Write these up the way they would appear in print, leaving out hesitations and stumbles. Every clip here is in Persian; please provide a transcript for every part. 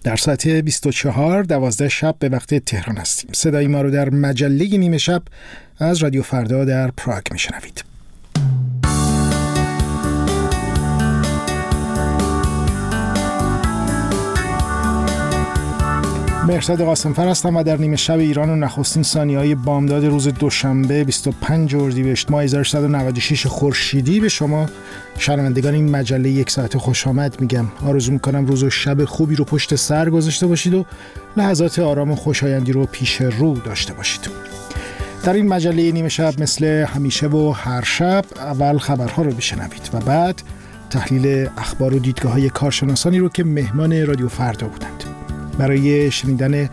در ساعت 24:12 شب به وقت تهران هستیم. صدای ما رو در مجله نیمه شب از رادیو فردا در پراگ میشنوید. مهرزاد قاسمفر هستم و در نیمه شب ایران و نخستین ثانیه‌های بامداد روز دوشنبه 25 اردیبهشت ماه 1396 خورشیدی به شما شنوندگان این مجله یک ساعت خوش آمد میگم. آرزو میکنم روز و شب خوبی رو پشت سر گذاشته باشید و لحظات آرام و خوشایندی رو پیش رو داشته باشید. در این مجله نیمه شب مثل همیشه و هر شب اول خبرها رو بشنوید و بعد تحلیل اخبار و دیدگاه‌های کارشناسانی رو که مهمان رادیو فردا بودند. برای شنیدن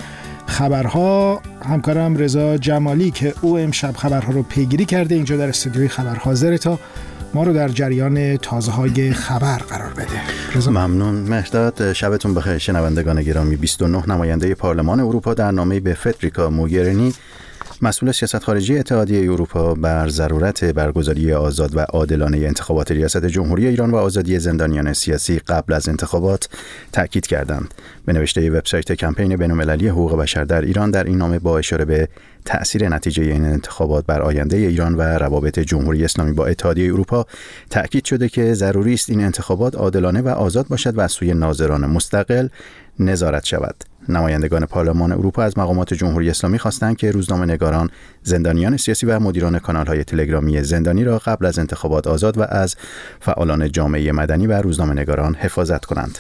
خبرها همکارم رضا جمالی که او امشب خبرها رو پیگیری کرده اینجا در استودیوی خبر حاضره تا ما رو در جریان تازه‌های خبر قرار بده. رضا ممنون مهرداد. شبتون بخیر شنوندگان گرامی. 29 نماینده پارلمان اروپا در نامه‌ای به فدریکا موگرینی مسئول سیاست خارجی اتحادیه اروپا بر ضرورت برگزاری آزاد و عادلانه انتخابات ریاست جمهوری ایران و آزادی زندانیان سیاسی قبل از انتخابات تأکید کردند. به نوشته وبسایت کمپین بین‌المللی حقوق بشر در ایران، در این نامه با اشاره به تأثیر نتیجه این انتخابات بر آینده ایران و روابط جمهوری اسلامی با اتحادیه اروپا تأکید شده که ضروری است این انتخابات عادلانه و آزاد باشد و از سوی ناظران مستقل نظارت شود. نمایندگان پارلمان اروپا از مقامات جمهوری اسلامی خواستند که روزنامه‌نگاران، زندانیان سیاسی و مدیران کانال‌های تلگرامی زندانی را قبل از انتخابات آزاد و از فعالان جامعه مدنی و روزنامه‌نگاران حفاظت کنند.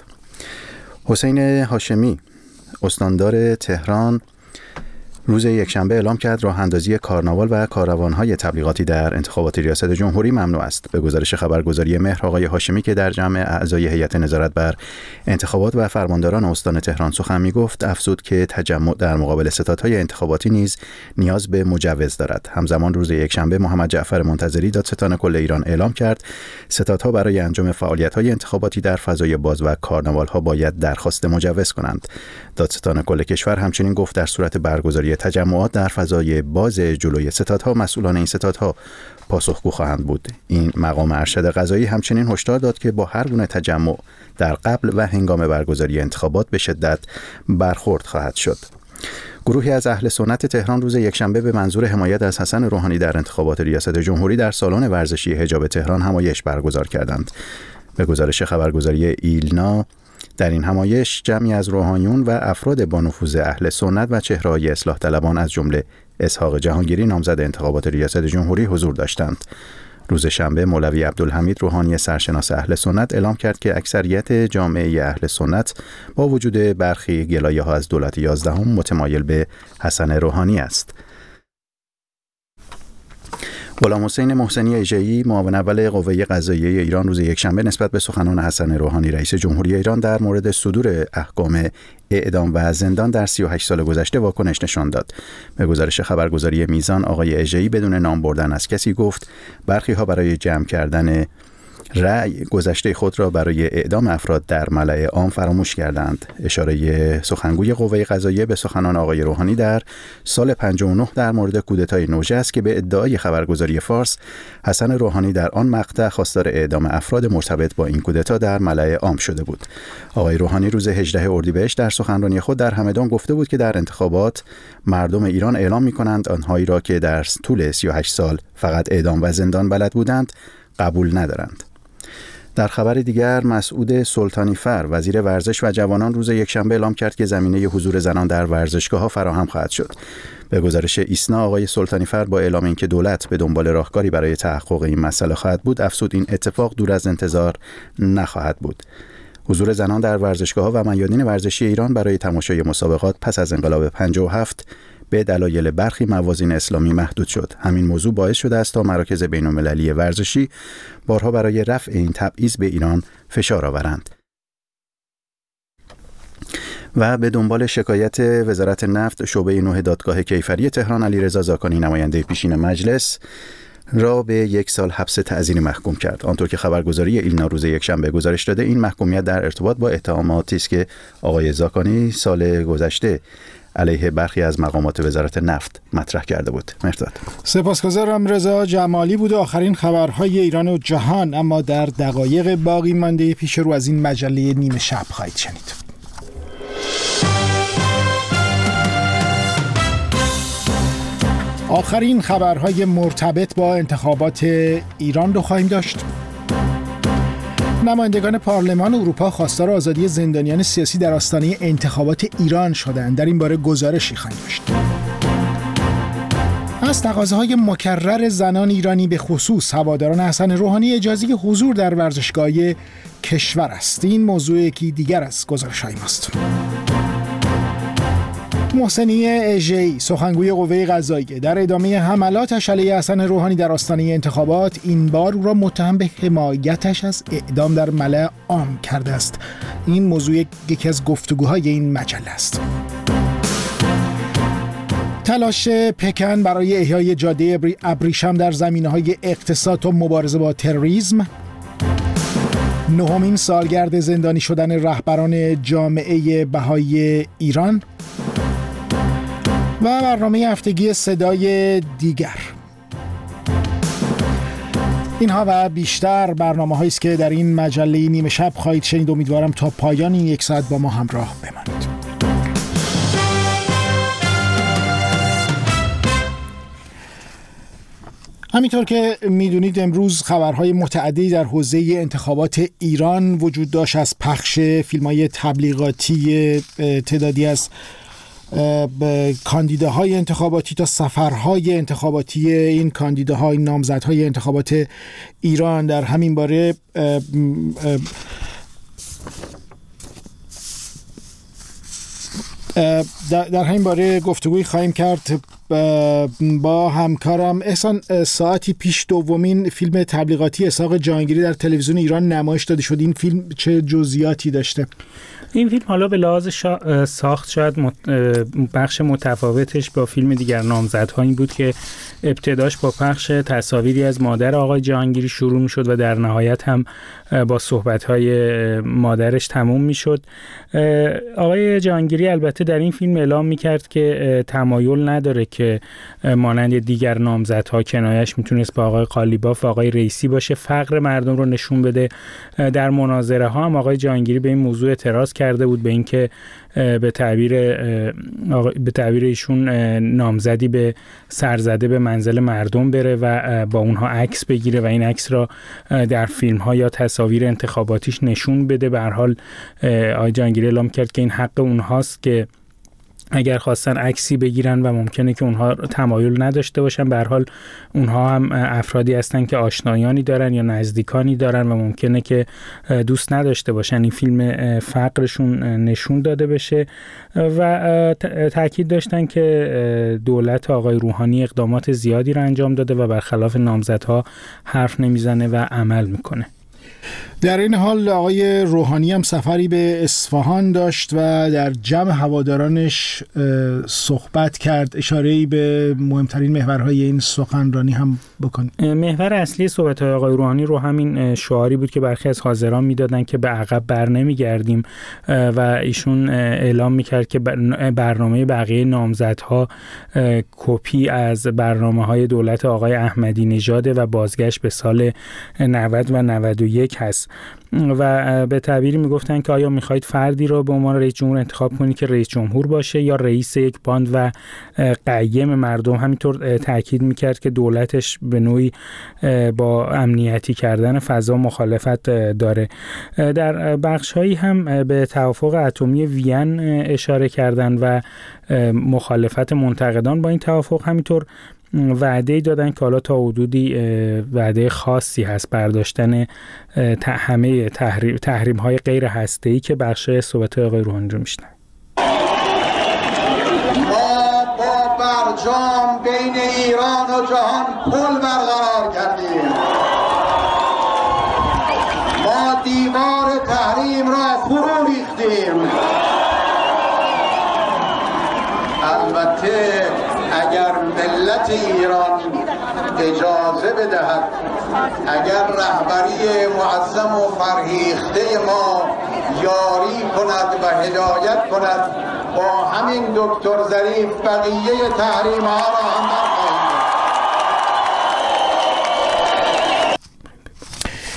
حسین هاشمی، استاندار تهران، روز یکشنبه اعلام کرد راه اندازی کارناوال و کاروان‌های تبلیغاتی در انتخابات ریاست جمهوری ممنوع است. به گزارش خبرگزاری مهر، آقای هاشمی که در جمع اعضای هیئت نظارت بر انتخابات و فرمانداران استان تهران سخن می‌گفت، افزود که تجمع در مقابل ستادهای انتخاباتی نیز نیاز به مجوز دارد. همزمان روز یکشنبه محمد جعفر منتظری، دادستان کل ایران، اعلام کرد ستادها برای انجام فعالیت‌های انتخاباتی در فضای باز و کارناوال‌ها باید درخواست مجوز کنند. دادستان کل کشور همچنین گفت در صورت برگزاری تجمعات در فضای باز جلوی ستادها، مسئولان این ستادها پاسخگو خواهند بود. این مقام ارشد قضایی همچنین هشدار داد که با هر گونه تجمع در قبل و هنگام برگزاری انتخابات به شدت برخورد خواهد شد. گروهی از اهل سنت تهران روز یکشنبه به منظور حمایت از حسن روحانی در انتخابات ریاست جمهوری در سالن ورزشی حجاب تهران همایش برگزار کردند. به گزارش خبرگزاری ایلنا، در این همایش جمعی از روحانیون و افراد با نفوذ اهل سنت و چهره‌های اصلاح طلبان از جمله اسحاق جهانگیری نامزد انتخابات ریاست جمهوری حضور داشتند. روز شنبه مولوی عبدالحمید روحانی سرشناس اهل سنت اعلام کرد که اکثریت جامعه اهل سنت با وجود برخی گلایه‌ها از دولت 11 متمایل به حسن روحانی است. غلام حسین محسنی اژه‌ای، معاون اول قوه قضاییه ایران، روز یکشنبه نسبت به سخنان حسن روحانی رئیس جمهوری ایران در مورد صدور احکام اعدام و زندان در 38 سال گذشته واکنش نشان داد. به گزارش خبرگزاری میزان، آقای اژه‌ای بدون نام بردن از کسی گفت برخی ها برای جمع کردن رأی گذشته خود را برای اعدام افراد در ملأ عام فراموش کردند. اشاره سخنگوی قوه قضاییه به سخنان آقای روحانی در سال 59 در مورد کودتای نوژه است که به ادعای خبرگزاری فارس، حسن روحانی در آن مقطع خواستار اعدام افراد مرتبط با این کودتا در ملأ عام شده بود. آقای روحانی روز 18 اردیبهشت در سخنرانی خود در همدان گفته بود که در انتخابات مردم ایران اعلام می‌کنند آنهایی را که در طول 38 سال فقط اعدام و زندان بلد بودند قبول ندارند. در خبر دیگر، مسعود سلطانیفر، وزیر ورزش و جوانان، روز یکشنبه اعلام کرد که زمینه حضور زنان در ورزشگاه‌ها فراهم خواهد شد. به گزارش ایسنا، آقای سلطانیفر با اعلام اینکه دولت به دنبال راهکاری برای تحقق این مسئله خواهد بود، افزود این اتفاق دور از انتظار نخواهد بود. حضور زنان در ورزشگاه‌ها و میادین ورزشی ایران برای تماشای مسابقات پس از انقلاب 57 به دلایل برخی موازین اسلامی محدود شد. همین موضوع باعث شده است تا مراکز بین‌المللی ورزشی بارها برای رفع این تبعیض به ایران فشار آورند. و به دنبال شکایت وزارت نفت، شعبه 9 دادگاه کیفری تهران، علیرضا زاکانی، نماینده پیشین مجلس، را به 1 سال حبس تعزیری محکوم کرد. آنطور که خبرگزاری ایلنا روز یکشنبه گزارش داده، این محکومیت در ارتباط با اتهاماتی است که آقای زاکانی سال گذشته علیه برخی از مقامات وزارت نفت مطرح کرده بود. مهرداد. سپاسگزارم. رضا جمالی بود. آخرین خبرهای ایران و جهان، اما در دقایق باقی مانده پیش رو از این مجله نیمه شب خواهید شنید. آخرین خبرهای مرتبط با انتخابات ایران رو خواهیم داشت. نمایندگان پارلمان اروپا خواستار آزادی زندانیان سیاسی در آستانه انتخابات ایران شدند. در این باره گزارشی خواهیم داشت. از تقاضاهای مکرر زنان ایرانی به خصوص هواداران حسن روحانی اجازه حضور در ورزشگاه کشور است. این موضوع یکی دیگر از گزارش‌های ماست. محسنیه اژه‌ای سخنگوی قوه قضاییه در ادامه حملاتش علیه حسن روحانی در آستانه انتخابات این بار او را متهم به حمایتش از اعدام در ملأ عام کرده است. این موضوع یکی از گفتگوهای این مجله است. تلاش پکن برای احیای جاده ابریشم در زمینه‌های اقتصاد و مبارزه با تروریسم، نهمین سالگرد زندانی شدن رهبران جامعه بهایی ایران و برنامه هفتگی صدای دیگر. اینها و بیشتر برنامه‌هایی است که در این مجله نیمه شب خواهید شنید. امیدوارم تا پایان این یک ساعت با ما همراه بمانید. همینطور که میدونید امروز خبرهای متعددی در حوزه انتخابات ایران وجود داشت، از پخش فیلم‌های تبلیغاتی تعدادی از کاندیداهای انتخاباتی تا سفرهای انتخاباتی این کاندیداهای نامزدهای انتخابات ایران. در همین باره در همین باره گفتگوی خواهیم کرد با همکارم احسان. ساعتی پیش دومین فیلم تبلیغاتی اسحاق جهانگیری در تلویزیون ایران نمایش داده شد. این فیلم چه جزئیاتی داشته؟ این فیلم حالا به لحاظ ساخت شاید بخش متفاوتش با فیلم دیگر نامزدها این بود که ابتداش با پخش تصاویری از مادر آقای جهانگیری شروع می‌شد و در نهایت هم با صحبت‌های مادرش تموم می‌شد. آقای جهانگیری البته در این فیلم اعلام می‌کرد که تمایل نداره که مانند دیگر نامزدها کنایش میتونست با آقای قالیباف و آقای رئیسی باشه، فقر مردم رو نشون بده. در مناظره ها هم آقای جهانگیری به این موضوع اعتراض کرده بود، به اینکه به تعبیر ایشون نامزدی به سرزده به منزل مردم بره و با اونها عکس بگیره و این عکس را در فیلم ها یا تصاویر انتخاباتیش نشون بده. به هر حال آقای جهانگیری اعلام کرد که این حق اونهاست که اگر خواستن عکسی بگیرن و ممکنه که اونها تمایل نداشته باشن، به هر حال اونها هم افرادی هستن که آشنایانی دارن یا نزدیکانی دارن و ممکنه که دوست نداشته باشن این فیلم فقرشون نشون داده بشه و تاکید داشتن که دولت آقای روحانی اقدامات زیادی رو انجام داده و برخلاف نامزدها حرف نمیزنه و عمل میکنه. در این حال آقای روحانی هم سفری به اصفهان داشت و در جمع هوادارانش صحبت کرد. اشاره‌ای به مهمترین محورهای این سخنرانی هم بکنید. محور اصلی صحبت‌های آقای روحانی رو همین شعاری بود که برخی از حاضران میدادن که به عقب بر نمیگردیم و ایشون اعلام میکرد که برنامه بقیه نامزدها کپی از برنامه‌های دولت آقای احمدی نژاد و بازگشت به سال 90 و 91 هست و به تعبیری میگفتن که آیا میخواید فردی را به عنوان رئیس جمهور انتخاب کنید که رئیس جمهور باشه یا رئیس یک باند و قیم مردم. همینطور تاکید میکرد که دولتش به نوعی با امنیتی کردن فضا مخالفت داره. در بخش‌هایی هم به توافق اتمی وین اشاره کردن و مخالفت منتقدان با این توافق. همینطور وعده دادن که حالا تا حدودی وعده خاصی هست برداشتن همه تحریم‌های غیر هسته‌ای که بخش صحبت آقای روحانی رو میشنن. ما با برجام بین ایران و جهان پل برقرار کردیم. ما دیوار تحریم را فرو ریختیم. البته اگر ملت ایران اجازه بدهد، اگر رهبری معظم و فرهیخته ما یاری کند و هدایت کند، با همین دکتر ظریف بقیه تحریم ها را هم برخواهیم.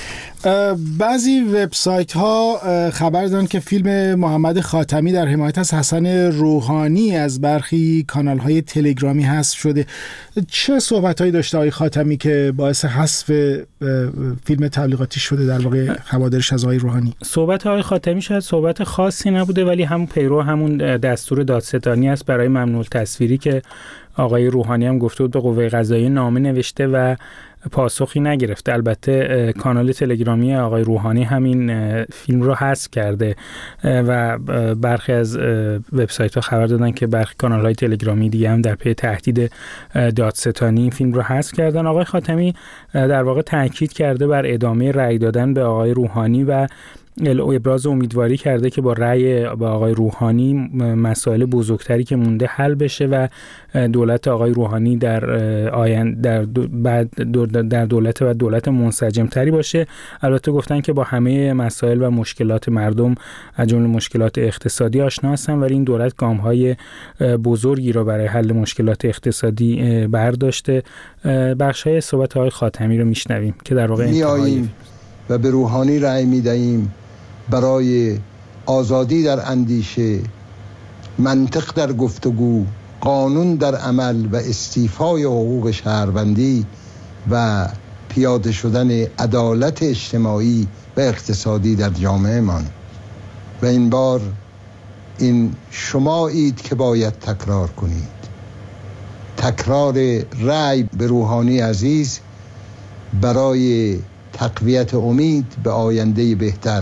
بعضی وبسایت ها خبر دادن که فیلم محمد خاتمی در حمایت از حسن روحانی از برخی کانال های تلگرامی حذف شده. چه صحبت هایی داشته آقای خاتمی که باعث حذف فیلم تبلیغاتی شده در واقع خوادرش از آقای روحانی؟ صحبت آقای خاتمی شاید صحبت خاصی نبوده، ولی همون پیرو همون دستور دادستانی است برای ممنوع تصویری که آقای روحانی هم گفته بود به قوه قضاییه نامه نوشته و پاسخی نگرفته. البته کانال تلگرامی آقای روحانی همین فیلم رو حذف کرده و برخی از وبسایت‌ها خبر دادن که برخی کانال‌های تلگرامی دیگه هم در پی تهدید دادستانی این فیلم رو حذف کردن. آقای خاتمی در واقع تاکید کرده بر ادامه رأی دادن به آقای روحانی و ابراز امیدواری کرده که با رأی با آقای روحانی مسائل بزرگتری که مونده حل بشه و دولت آقای روحانی در آینده در دولت منسجمتری باشه. البته گفتن که با همه مسائل و مشکلات مردم از جمله مشکلات اقتصادی آشنا هستن، ولی این دولت گام‌های بزرگی را برای حل مشکلات اقتصادی برداشته. بخش‌های صحبت آقای خاتمی رو میشنویم که در واقع میاییم و به روحانی رأی میدهیم برای آزادی در اندیشه، منطق در گفتگو، قانون در عمل و استیفای حقوق شهروندی و پیاده شدن عدالت اجتماعی و اقتصادی در جامعه من. و این بار این شمایید که باید تکرار کنید، تکرار رأی به روحانی عزیز برای تقویت امید به آینده بهتر.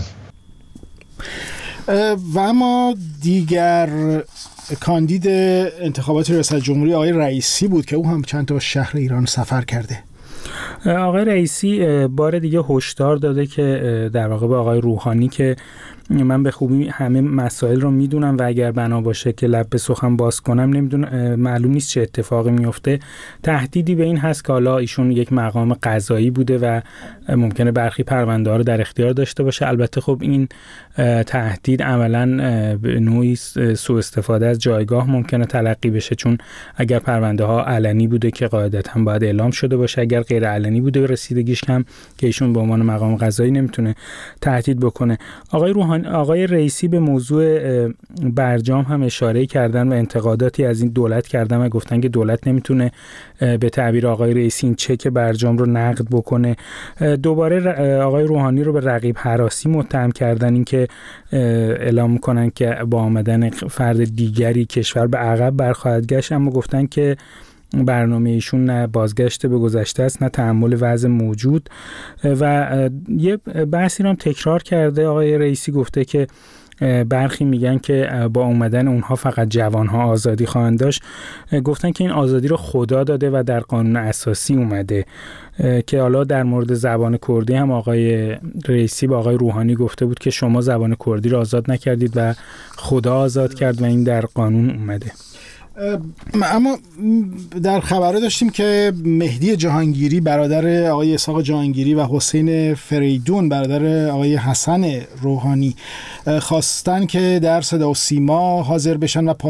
و اما دیگر کاندید انتخابات ریاست جمهوری آقای رئیسی بود که او هم چند تا شهر ایران سفر کرده. آقای رئیسی بار دیگه هشدار داده که در واقع به آقای روحانی که من به خوبی همه مسائل رو میدونم و اگر بنا باشه که لب به سخن باز کنم نمیدونم معلوم نیست چه اتفاقی میفته. تهدیدی به این هست که حالا ایشون یک مقام قضایی بوده و ممکنه برخی پرونده ها رو در اختیار داشته باشه. البته خب این تهدید عملاً به نوعی سوء استفاده از جایگاه ممکنه تلقی بشه، چون اگر پرونده ها علنی بوده که قاعدتاً باید اعلام شده باشه، اگر غیر علنی بوده رسیدگیش کم که ایشون به عنوان مقام قضایی نمیتونه تهدید بکنه. آقای رئیسی به موضوع برجام هم اشاره کردن و انتقاداتی از این دولت کردن و گفتن که دولت نمیتونه به تعبیر آقای رئیسی این چک برجام رو نقد بکنه. دوباره آقای روحانی رو به رقیب هراسی متهم کردن، این که اعلام میکنن که با آمدن فرد دیگری کشور به عقب برخواهد گشت، اما گفتن که برنامه ایشون نه بازگشت به گذشته است نه تحمل وضع موجود. و یه بحثی رو هم تکرار کرده آقای رئیسی، گفته که برخی میگن که با اومدن اونها فقط جوانها آزادی خواهند داشت. گفتن که این آزادی رو خدا داده و در قانون اساسی اومده، که حالا در مورد زبان کردی هم آقای رئیسی با آقای روحانی گفته بود که شما زبان کردی رو آزاد نکردید و خدا آزاد کرد و این در قانون اومده. اما در خبره داشتیم که مهدی جهانگیری برادر آقای اسحاق جهانگیری و حسین فریدون برادر آقای حسن روحانی خواستن که در صدا و سیما حاضر بشن و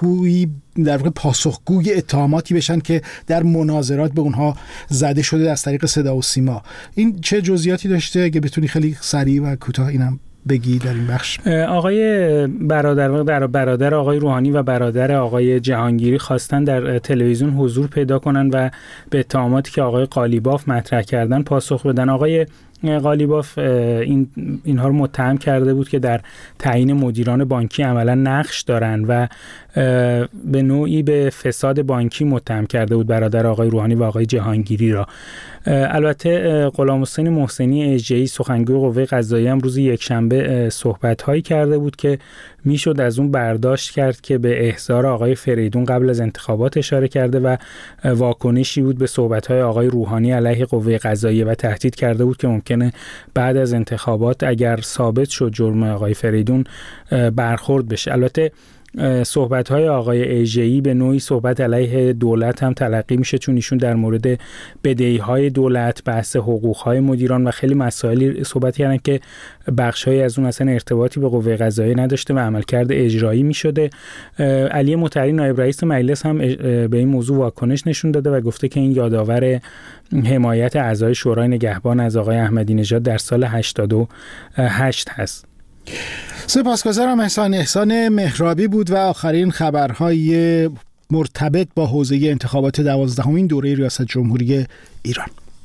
پاسخگوی اتهاماتی بشن که در مناظرات به اونها زده شده از طریق صدا و سیما. این چه جزئیاتی داشته؟ اگه بتونی خیلی سریع و کوتاه اینم بگی در این بخش. آقای برادر آقای روحانی و برادر آقای جهانگیری خواستن در تلویزیون حضور پیدا کنن و به اتهاماتی که آقای قالیباف مطرح کردن پاسخ بدن. آقای قالیباف اینها رو متهم کرده بود که در تعیین مدیران بانکی عملا نقش دارن و به نوعی به فساد بانکی متهم کرده بود برادر آقای روحانی و آقای جهانگیری را. البته غلامحسین محسنی اژه‌ای سخنگوی قوه قضاییه هم روز یکشنبه صحبت‌هایی کرده بود که میشد از اون برداشت کرد که به احضار آقای فریدون قبل از انتخابات اشاره کرده و واکنشی بود به صحبت‌های آقای روحانی علیه قوه قضاییه و تهدید کرده بود که ممکنه بعد از انتخابات اگر ثابت شد جرم آقای فریدون برخورد بشه. البته صحبت‌های آقای ایجه‌ای به نوعی صحبت علیه دولت هم تلقی میشه، چون ایشون در مورد بدهی‌های دولت، بحث حقوق‌های مدیران و خیلی مسائلی صحبت کردن که بخش‌هایی از اون اصلا ارتباطی به قوه قضاییه نداشته و عملکرد اجرایی می‌شده. علی مطهری نایب رئیس مجلس هم به این موضوع واکنش نشون داده و گفته که این یادآور حمایت اعضای شورای نگهبان از آقای احمدی نژاد در سال 88 هست. سپاسگزارم. احسان مهرابی بود و آخرین خبرهای مرتبط با حوزه انتخابات 12مین دوره ریاست جمهوری ایران.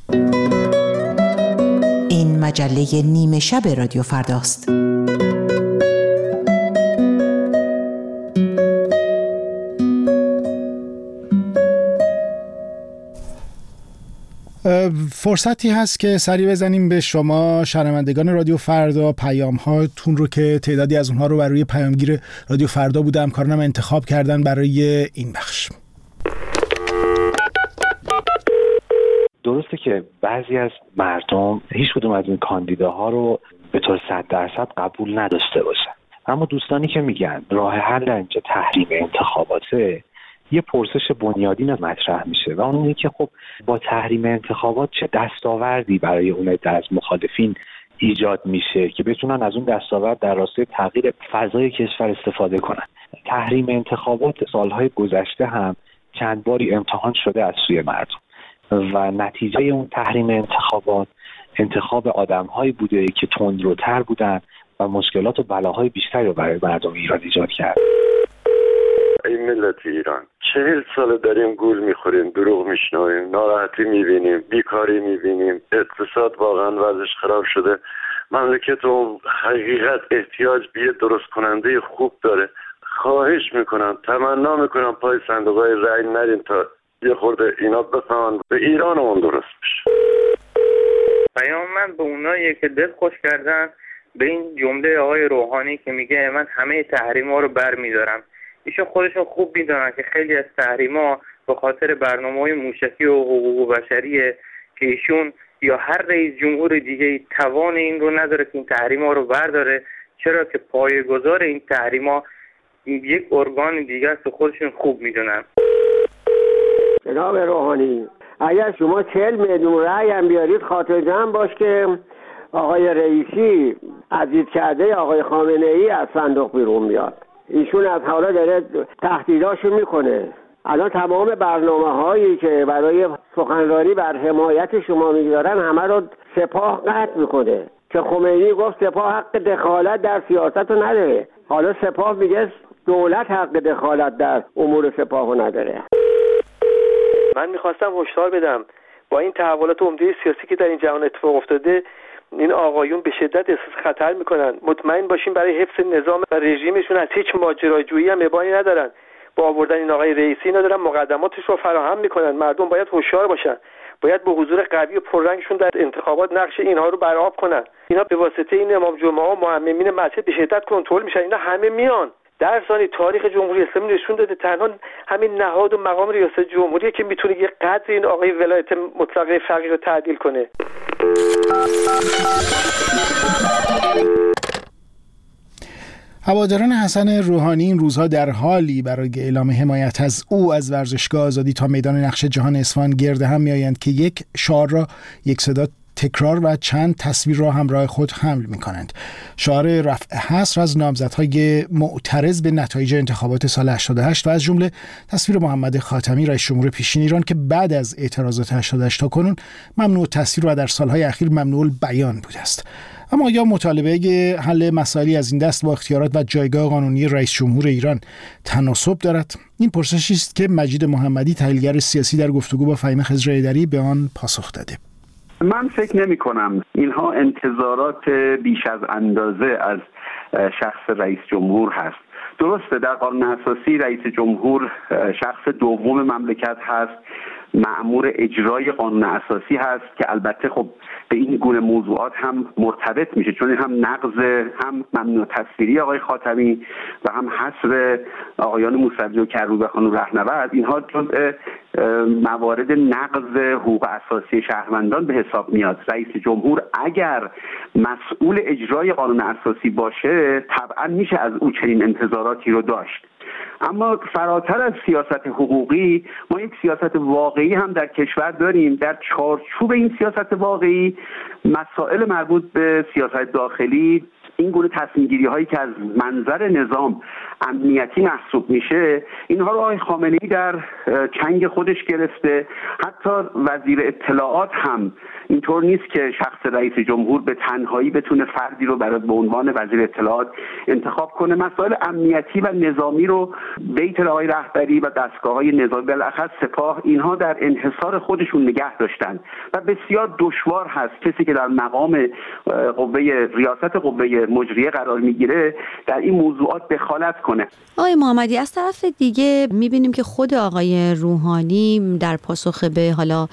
این مجله نیمه شب رادیو فرداست. فرصتی هست که سری بزنیم به شما شنوندگان رادیو فردا پیام هاتون رو که تعدادی از اونها رو بر روی پیامگیر رادیو فردا بوده همکارانم انتخاب کردن برای این بخش. درسته که بعضی از مردم هیچ کدوم از این کاندیداها رو به طور 100% قبول نداشته باشن، اما دوستانی که میگن راه حل اینجا تحریم انتخاباته، یه پرسش بنیادین مطرح میشه و اون اینه که خب با تحریم انتخابات چه دستاوردی برای اون عده از مخالفین ایجاد میشه که بتونن از اون دستاورد در راستای تغییر فضای کشور استفاده کنن. تحریم انتخابات سالهای گذشته هم چند باری امتحان شده از سوی مردم و نتیجه اون تحریم انتخابات انتخاب آدم‌هایی بوده که تندروتر بودن و مشکلات و بلاهای بیشتری رو برای مردم ایران ایجاد کرد. ای ملت ایران، 40 سال داریم گول میخوریم، دروغ میشنویم، ناراحتی میبینیم، بیکاری میبینیم، اقتصاد واقعا وضعش خراب شده. مملکت و حقیقت احتیاج به یه درست کننده خوب داره. خواهش میکنم، تمنا میکنم پای صندوقای رأی نرین تا یه خورده اینا بفهمن به ایران اون درست بشه. پیام من به اونایی که دل خوش کردن به این جمله آقای روحانی که میگه من همه تحریما رو برمیدارم. ایشون خودشون خوب میدونن که خیلی از تحریما به خاطر برنامه‌های موشکی و حقوق بشریه که ایشون یا هر رئیس جمهور دیگه توان این رو نداره که این تحریما رو برداره، چرا که پایه‌گذار این تحریما یک ارگان دیگه است و خودشون خوب میدونن. جناب روحانی، اگر شما 40 میلیون رأی هم بیارید خاطر جمع باش که آقای رئیسی عزیز کرده آقای خامنه‌ای از صندوق بیرون میاد. ایشون از حالا داره تهدیداشو میکنه. الان تمام برنامه‌هایی که برای سخنرانی بر حمایت شما می‌دارن همه رو سپاه قطع میکنه که خمینی گفت سپاه حق دخالت در سیاست رو نداره. حالا سپاه میگه دولت حق دخالت در امور سپاه رو نداره. من میخواستم هشدار بدم با این تحولات عمده سیاسی که در این جهان اتفاق افتاده، این آقایون به شدت احساس خطر میکنن. مطمئن باشین برای حفظ نظام و رژیمشون از هیچ ماجراجویی هم ابایی ندارن. با آوردن این آقای رئیسی اینا دارن مقدماتش رو فراهم میکنن. مردم باید هوشیار باشن، باید به حضور قوی و پررنگشون در انتخابات نقش اینها رو برآب کنن. اینا به واسطه این امام جمعه و معممین مسجد به شدت کنترل میشن. اینا همه میان. در ثانی تاریخ جمهوری اسلامی نشون داده تنها همین نهاد و مقام ریاست جمهوریه که میتونه یه قدر این آقای ولایت مطلقه فقیه رو تعدیل کنه. هواداران حسن روحانی این روزها در حالی برای اعلام حمایت از او از ورزشگاه آزادی تا میدان نقش جهان اصفهان گرد هم میآیند که یک شعار را یک صدا تکرار و چند تصویر را همراه خود حمل می کنند. شعار رفع حصر از نامزدهای معترض به نتایج انتخابات سال 88 و از جمله تصویر محمد خاتمی رئیس جمهور پیشین ایران که بعد از اعتراضات 88 تا کنون ممنوع تصویر و در سالهای اخیر ممنوع بیان بوده است. اما یا مطالبه حل مسائلی از این دست با اختیارات و جایگاه قانونی رئیس جمهور ایران تناسب دارد؟ این پرسشی است که مجید محمدی تحلیلگر سیاسی در گفتگو با فهیم خضر ایدری به آن پاسخ داده. من فکر نمی کنم اینها انتظارات بیش از اندازه از شخص رئیس جمهور هست. درسته در قانون اساسی رئیس جمهور شخص دوم مملکت هست، مأمور اجرای قانون اساسی هست که البته خب به این گونه موضوعات هم مرتبط میشه، چون هم نقض هم ممنوع تصویری آقای خاتمی و هم حصر آقایان موسوی و کروبی و رهنورد، اینها جزء موارد نقض حقوق اساسی شهروندان به حساب میاد. رئیس جمهور اگر مسئول اجرای قانون اساسی باشه طبعا میشه از او چنین انتظاراتی رو داشت. اما فراتر از سیاست حقوقی ما یک سیاست واقعی هم در کشور داریم. در چارچوب این سیاست واقعی مسائل مربوط به سیاست داخلی، این گونه تصمیم گیری هایی که از منظر نظام امنیتی محسوب میشه، اینها رو آقای خامنه‌ای در چنگ خودش گرفته. حتی وزیر اطلاعات هم اینطور نیست که شخص رئیس جمهور به تنهایی بتونه فردی رو برای به عنوان وزیر اطلاعات انتخاب کنه. مسائل امنیتی و نظامی رو بیت آقای رهبری و دستگاه‌های نظامی بالاخص سپاه اینها در انحصار خودشون نگه داشتن و بسیار دشوار هست کسی که در مقام ریاست قوه مجریه قرار میگیره در این موضوعات دخالت کنه. آقای محمدی، از طرف دیگه میبینیم که خود آقای روحانی در پاسخ به حالا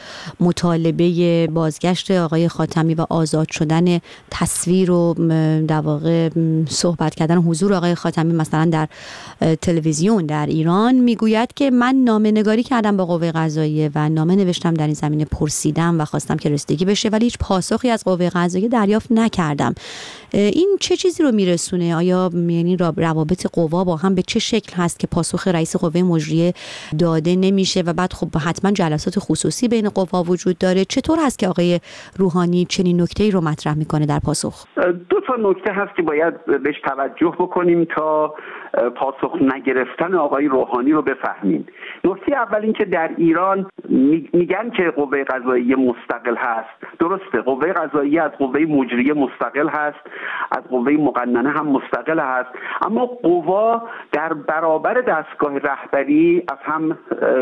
مطالبه بازگشت آقای خاتمی و آزاد شدن تصویر و در واقع صحبت کردن حضور آقای خاتمی مثلا در تلویزیون در ایران میگوید که من نامه‌نگاری کردم با قوه قضاییه و نامه نوشتم در این زمینه، پرسیدم و خواستم که رسیدگی بشه ولی هیچ پاسخی از قوه قضاییه دریافت نکردم. این چه چیزی رو میرسونه؟ آیا یعنی روابط قوا با هم به چه شکل هست که پاسخ رئیس قوه مجریه داده نمیشه و بعد خب حتما جلسات خصوصی بین قوا وجود داره؟ چطور هست که آقای روحانی چنین نکته‌ای رو مطرح میکنه در پاسخ؟ دو تا نکته هست که باید بهش توجه بکنیم تا پاسخ نگرفتن آقای روحانی رو بفهمیم. نکته اول این که در ایران میگن که قوه قضاییه مستقل هست. درسته، قوه قضاییه از قوه مجریه مستقل هست، از قوه مقننه هم مستقل هست، اما قوا در برابر دستگاه رهبری از هم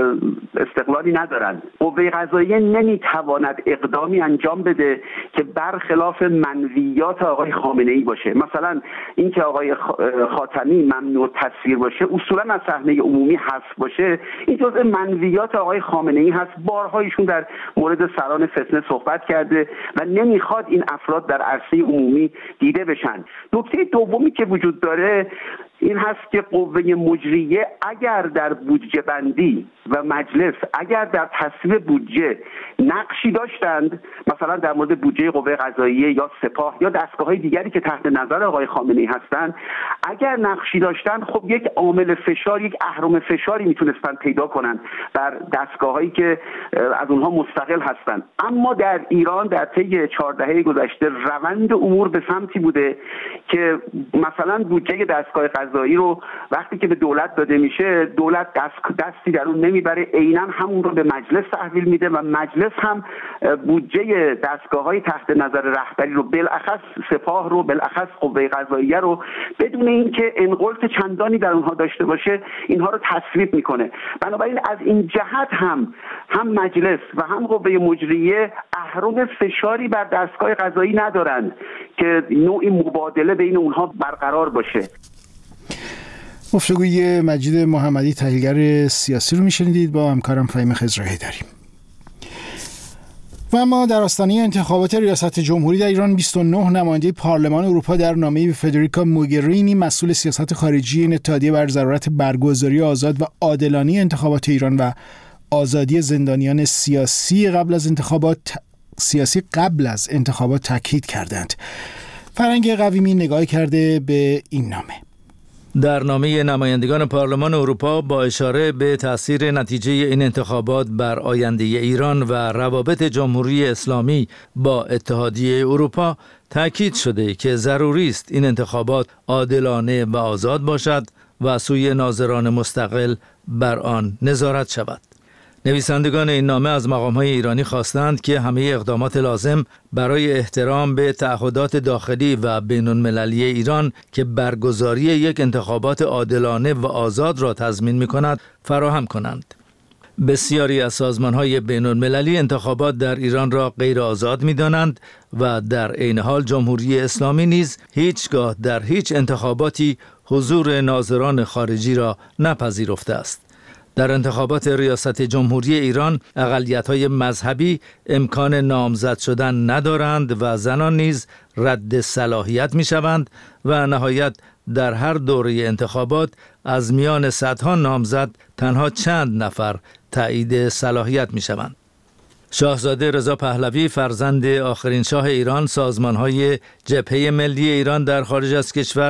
استقلالی ندارند. قوه قضاییه نمیتواند اقدامی انجام بده که برخلاف منویات آقای خامنه‌ای باشه. مثلا اینکه آقای خاتمی ممنوع تصویر باشه، اصولا از صحنه عمومی حذف باشه، این جزء منویات آقای خامنه‌ای هست. بارها ایشون در مورد سران فتنه صحبت کرده و نمیخواد این افراد در عرصه عمومی دیده بشن. نکته دومی که وجود داره این هست که قوه مجریه اگر در بودجه بندی و مجلس اگر در تصویب بودجه نقشی داشتند، مثلا در مورد بودجه قوه قضاییه یا سپاه یا دستگاه‌های دیگری که تحت نظر آقای خامنه‌ای هستند، اگر نقشی داشتند، خب یک عامل فشار، یک اهرم فشاری میتونستن پیدا کنن بر دستگاه‌هایی که از اونها مستقل هستند. اما در ایران در طی 4 دهه گذشته روند امور به سمتی بوده که مثلا بودجه دستگاه قضایی رو وقتی که به دولت داده میشه، دولت دستی در اون نمیبره، عیناً همون رو به مجلس تحویل میده و مجلس هم بودجه دستگاه‌های تحت نظر رهبری رو، بالاخص سپاه رو، بالاخص قوه قضاییه رو، بدون اینکه انقلت چندانی در اونها داشته باشه اینها رو تصویب میکنه. بنابراین از این جهت هم مجلس و هم قوه مجریه اهرم فشاری بر دستگاه قضایی ندارند که نوعی مبادله بین اونها برقرار باشه. گفتگوی مجید محمدی، تحلیلگر سیاسی رو میشنیدید با همکارم فهیم خضرایی داریم. و اما در آستانه انتخابات ریاست جمهوری در ایران 29 نماینده پارلمان اروپا در نامه‌ای به فدریکا موگرینی مسئول سیاست خارجی این اتحادیه بر ضرورت برگزاری آزاد و عادلانه انتخابات ایران و آزادی زندانیان سیاسی قبل از انتخابات تاکید کردند. فرنگ قویمی نگاه کرده به این نامه. در نامه نمایندگان پارلمان اروپا با اشاره به تأثیر نتیجه این انتخابات بر آینده ایران و روابط جمهوری اسلامی با اتحادیه اروپا تأکید شده که ضروری است این انتخابات عادلانه و آزاد باشد و سوی ناظران مستقل بر آن نظارت شود. نویسندگان این نامه از مقام‌های ایرانی خواستند که همه اقدامات لازم برای احترام به تعهدات داخلی و بین‌المللی ایران که برگزاری یک انتخابات عادلانه و آزاد را تضمین می‌کند فراهم کنند. بسیاری از سازمان‌های بین‌المللی انتخابات در ایران را غیر آزاد می‌دانند و در عین حال جمهوری اسلامی نیز هیچگاه در هیچ انتخاباتی حضور ناظران خارجی را نپذیرفته است. در انتخابات ریاست جمهوری ایران اقلیت‌های مذهبی امکان نامزد شدن ندارند و زنان نیز رد صلاحیت می‌شوند و نهایت در هر دوره انتخابات از میان صدها نامزد تنها چند نفر تایید صلاحیت می‌شوند. شاهزاده رضا پهلوی فرزند آخرین شاه ایران، سازمان‌های جبهه ملی ایران در خارج از کشور،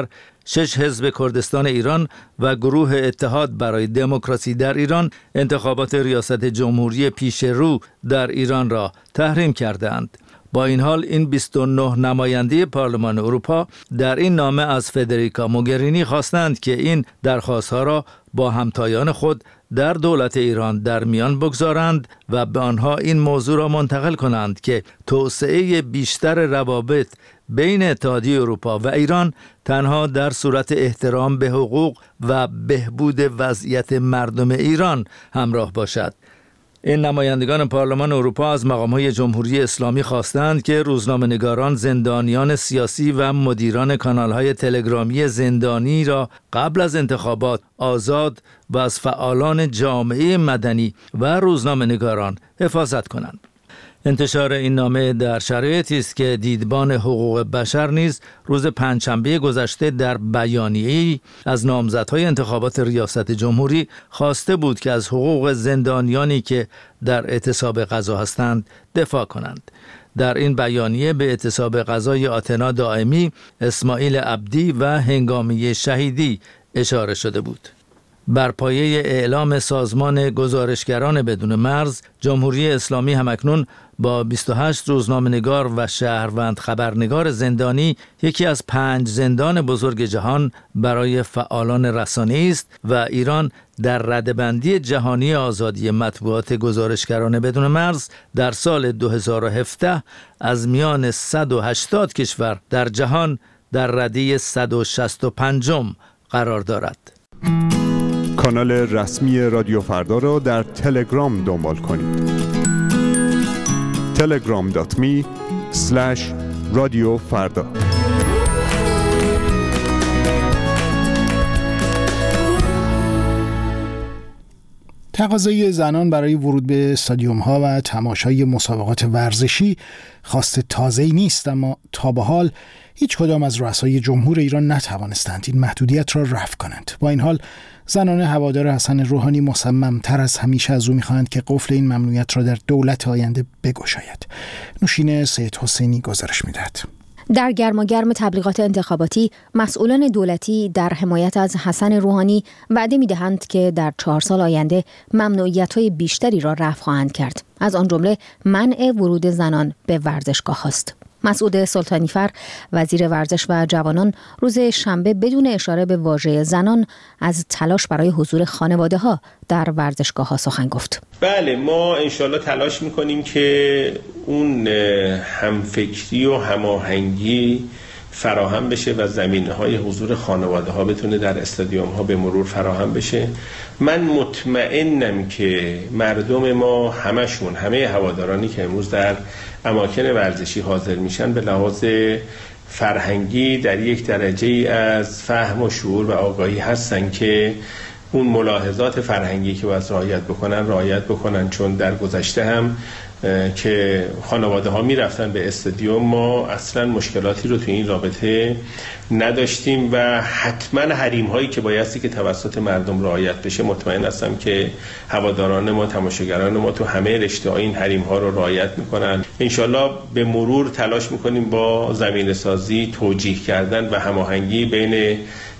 6 حزب کردستان ایران و گروه اتحاد برای دموکراسی در ایران انتخابات ریاست جمهوری پیش رو در ایران را تحریم کردند. با این حال این 29 نماینده پارلمان اروپا در این نامه از فدریکا موگرینی خواستند که این درخواستها را با همتایان خود در دولت ایران در میان بگذارند و به آنها این موضوع را منتقل کنند که توسعه بیشتر روابط بین اتحادیه اروپا و ایران تنها در صورت احترام به حقوق و بهبود وضعیت مردم ایران همراه باشد. این نمایندگان پارلمان اروپا از مقام‌های جمهوری اسلامی خواستند که روزنامه‌نگاران، زندانیان سیاسی و مدیران کانال‌های تلگرامی زندانی را قبل از انتخابات آزاد و از فعالان جامعه مدنی و روزنامه‌نگاران حفاظت کنند. انتشار این نامه در شرایطی است که دیدبان حقوق بشر نیز روز پنجشنبه گذشته در بیانیه‌ای از نامزدهای انتخابات ریاست جمهوری خواسته بود که از حقوق زندانیانی که در اعتصاب غذا هستند دفاع کنند. در این بیانیه به اعتصاب غذای آتنا دائمی، اسماعیل عبدی و هنگامی شهیدی اشاره شده بود. بر پایه اعلام سازمان گزارشگران بدون مرز، جمهوری اسلامی همکنون با 28 روزنامه‌نگار و شهروند خبرنگار زندانی یکی از 5 زندان بزرگ جهان برای فعالان رسانه‌ای است و ایران در رده‌بندی جهانی آزادی مطبوعات گزارشگران بدون مرز در سال 2017 از میان 180 کشور در جهان در رده 165م قرار دارد. کانال رسمی رادیو فردا را در تلگرام دنبال کنید. telegram.me/رادیو فردا. تقاضای زنان برای ورود به استادیوم‌ها و تماشای مسابقات ورزشی خواست تازه‌ای نیست، اما تا به حال هیچ کدام از رؤسای جمهور ایران نتوانستند این محدودیت را رفع کنند. با این حال زنان هوادار حسن روحانی مصمم‌تر از همیشه از او می‌خواهند که قفل این ممنوعیت را در دولت آینده بگشاید. نوشین سید حسینی گزارش می‌دهد. در گرماگرم تبلیغات انتخاباتی، مسئولان دولتی در حمایت از حسن روحانی وعده می‌دهند که در 4 سال آینده ممنوعیت‌های بیشتری را رفع خواهند کرد. از آن جمله منع ورود زنان به ورزشگاه است. مسعود سلطانیفر، وزیر ورزش و جوانان، روز شنبه بدون اشاره به واژه زنان از تلاش برای حضور خانواده‌ها در ورزشگاه‌ها سخن گفت. بله، ما انشالله تلاش می‌کنیم که اون همفکری و هماهنگی فراهم بشه و زمینه‌های حضور خانواده‌ها بتونه در استادیوم‌ها به مرور فراهم بشه. من مطمئنم که مردم ما همه هوادارانی که امروز در اماکن ورزشی حاضر میشن به لحاظ فرهنگی در یک درجه از فهم و شعور و آگاهی هستن که اون ملاحظات فرهنگی که باید رعایت بکنن، چون در گذشته هم که خانواده ها می رفتن به استادیوم ما اصلا مشکلاتی رو تو این رابطه نداشتیم و حتما حریم هایی که بایستی که توسط مردم رعایت بشه مطمئن هستم که هواداران ما، تماشاگران ما تو همه رشته ها این حریم ها رو رعایت میکنن. انشالله به مرور تلاش میکنیم با زمینه سازی، توجیه کردن و هماهنگی بین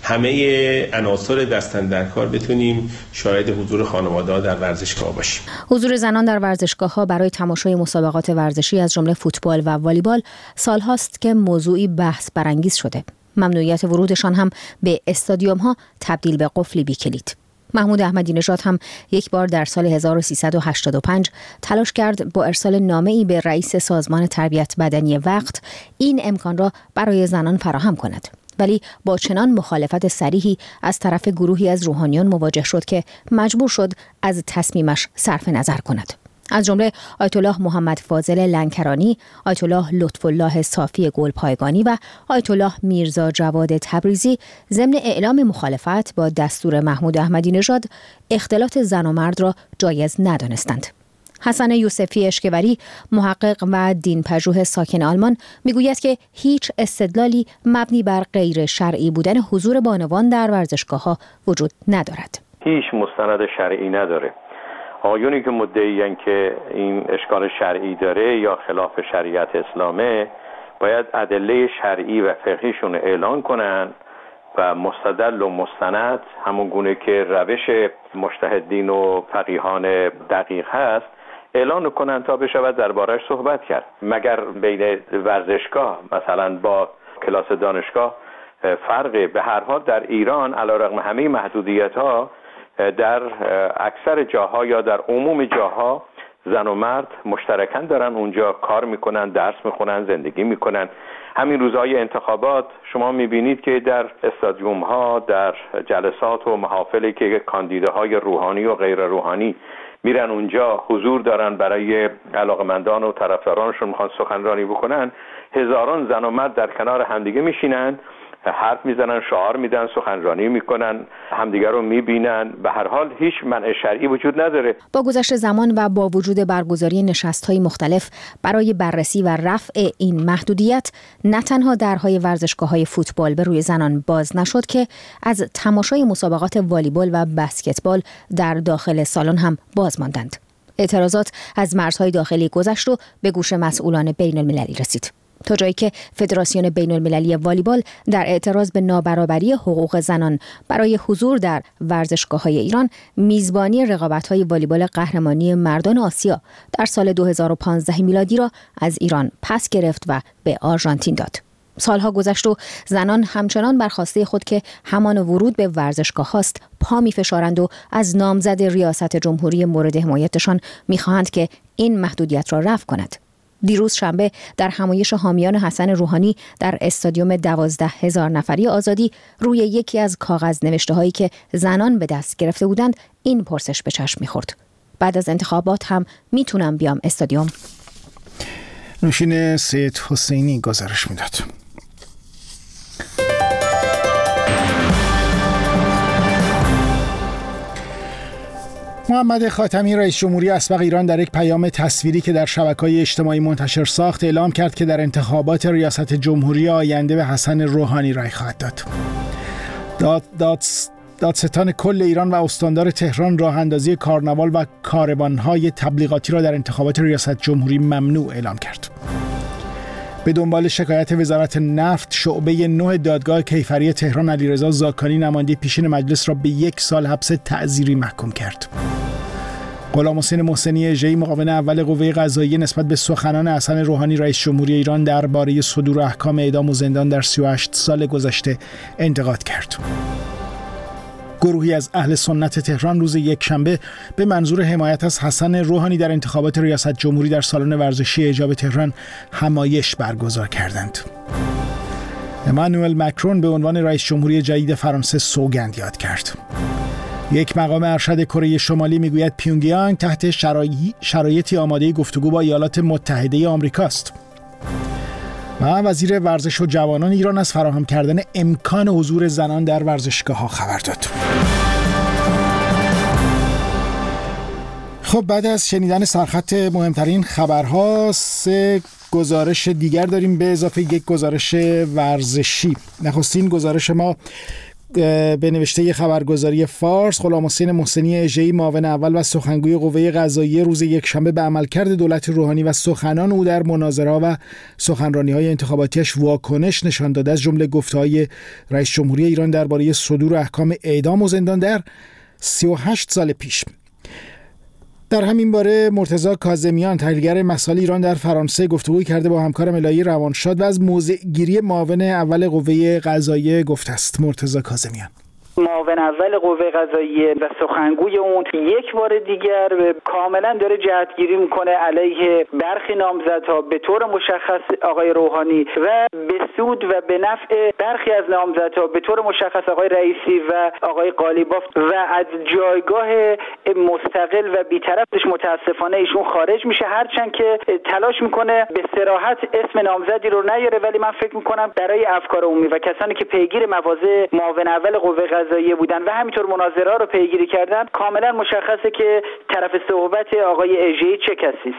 همه عناصر دست‌اندرکار بتونیم شاهد حضور خانواده‌ها در ورزشگاه باشیم. حضور زنان در ورزشگاه‌ها برای تماشای مسابقات ورزشی از جمله فوتبال و والیبال سال‌هاست که موضوعی بحث برانگیز شده. ممنوعیت ورودشان هم به استادیوم‌ها تبدیل به قفلی بیکلید. محمود احمدی نژاد هم یک بار در سال 1385 تلاش کرد با ارسال نامه‌ای به رئیس سازمان تربیت بدنی وقت این امکان را برای زنان فراهم کند. ولی با چنان مخالفت صریحی از طرف گروهی از روحانیان مواجه شد که مجبور شد از تصمیمش صرف نظر کند. از جمله آیت الله محمد فاضل لنکرانی، آیت الله لطف الله صافی گلپایگانی و آیت الله میرزا جواد تبریزی ضمن اعلام مخالفت با دستور محمود احمدی نژاد اختلاط زن و مرد را جایز ندانستند. حسن یوسفی اشکوری، محقق و دینپژوه ساکن آلمان، میگوید که هیچ استدلالی مبنی بر غیر شرعی بودن حضور بانوان در ورزشگاه‌ها وجود ندارد. هیچ مستند شرعی نداره. آقایونی که مدعیان که این اشکال شرعی داره یا خلاف شریعت اسلامه باید ادله شرعی و فقهیشون اعلان کنن و مستدل و مستند، همون گونه که روش مجتهدین و فقیهان دقیق هست، اعلان کنند تا بشود دربارش صحبت کرد. مگر بین ورزشگاه مثلا با کلاس دانشگاه فرق؟ به هر حال در ایران علیرغم همه محدودیت‌ها در اکثر جاها یا در عموم جاها زن و مرد مشترکاً دارن اونجا کار میکنن، درس میخونن، زندگی میکنن. همین روزهای انتخابات شما میبینید که در استادیوم ها، در جلسات و محافلی که کاندیداهای روحانی و غیر روحانی میرن اونجا حضور دارن، برای علاقمندان و طرفدارانشون میخوان سخنرانی بکنن، هزاران زن و مرد در کنار همدیگه میشینن، حرف میزنن، شعار میدن، سخنرانی میکنن، همدیگر رو میبینن. به هر حال هیچ منع شرعی وجود نداره. با گذشت زمان و با وجود برگزاری نشست‌های مختلف برای بررسی و رفع این محدودیت، نه تنها درهای ورزشگاه‌های فوتبال به روی زنان باز نشد که از تماشای مسابقات والیبال و بسکتبال در داخل سالن هم باز ماندند. اعتراضات از مرزهای داخلی گذشت و به گوش مسئولان بین‌المللی رسید، تا جایی که فدراسیون بین‌المللی والیبال در اعتراض به نابرابری حقوق زنان برای حضور در ورزشگاه‌های ایران میزبانی رقابت‌های والیبال قهرمانی مردان آسیا در سال 2015 میلادی را از ایران پس گرفت و به آرژانتین داد. سالها گذشت و زنان همچنان بر خواسته خود که همان ورود به ورزشگاه هاست پا می‌فشارند و از نامزد ریاست جمهوری مورد حمایتشان می‌خواهند که این محدودیت را رفع کند. دیروز شنبه در همایش حامیان حسن روحانی در استادیوم 12,000 نفری آزادی روی یکی از کاغذ نوشته هایی که زنان به دست گرفته بودند این پرسش به چشم می‌خورد: بعد از انتخابات هم میتونم بیام استادیوم؟ نوشین سید حسینی گزارش میداد. محمد خاتمی رئیس جمهوری اسبق ایران در یک پیام تصویری که در شبکه‌های اجتماعی منتشر ساخت اعلام کرد که در انتخابات ریاست جمهوری آینده به حسن روحانی رای خواهد داد. دادستان کل ایران و استاندار تهران راه اندازی کارناوال و کاروان‌های تبلیغاتی را در انتخابات ریاست جمهوری ممنوع اعلام کرد. به دنبال شکایت وزارت نفت، شعبه 9 دادگاه کیفری تهران علیرضا زاکانی نماینده پیشین مجلس را به 1 سال حبس تعزیری محکوم کرد. غلامحسین محسنی اژه‌ای معاون اول قوه قضاییه نسبت به سخنان حسن روحانی رئیس جمهوری ایران درباره صدور احکام اعدام و زندان در 38 سال گذشته انتقاد کرد. گروهی از اهل سنت تهران روز یکشنبه به منظور حمایت از حسن روحانی در انتخابات ریاست جمهوری در سالن ورزشی حجاب تهران همایش برگزار کردند. امانوئل مکرون به عنوان رئیس جمهوری جدید فرانسه سوگند یاد کرد. یک مقام ارشد کره شمالی میگوید پیونگیانگ تحت شرایطی آماده گفتگو با ایالات متحده آمریکاست. و وزیر ورزش و جوانان ایران از فراهم کردن امکان حضور زنان در ورزشگاه‌ها خبر داد. خب بعد از شنیدن سرخط مهمترین خبرها، 3 گزارش دیگر داریم به اضافه یک گزارش ورزشی. نخستین گزارش ما به نوشته خبرگزاری فارس: غلامحسین محسنی اژه‌ای معاون اول و سخنگوی قوه قضاییه روز یکشنبه به عملکرد دولت روحانی و سخنان او در مناظره و سخنرانی‌های انتخاباتیش واکنش نشان داده، از جمله گفته‌های رئیس جمهوری ایران درباره صدور احکام اعدام و زندان در 38 سال پیش. در همین باره مرتضی کاظمیان، تحلیلگر مسائل ایران در فرانسه، گفتگوی کرده با همکارم الهی روانشاد و از موضع‌گیری معاون اول قوه قضاییه گفته است. مرتضی کاظمیان: معاون اول قوه قضاییه و سخنگوی اون یک بار دیگر کاملا داره جهتگیری میکنه علیه برخی نامزدها، به طور مشخص آقای روحانی، و به سود و به نفع برخی از نامزدها، به طور مشخص آقای رئیسی و آقای قالیباف، و از جایگاه مستقل و بی‌طرفش متاسفانه ایشون خارج میشه، هرچند که تلاش میکنه به صراحت اسم نامزدی رو نیاره، ولی من فکر میکنم برای افکار عمومی و کسانی که پیگیر مواضع معاون اول قوه قضاییه بودن و همینطور مناظره رو پیگیری کردن، کاملا مشخصه که طرف صحبت آقای اژه‌ای چه کسی است.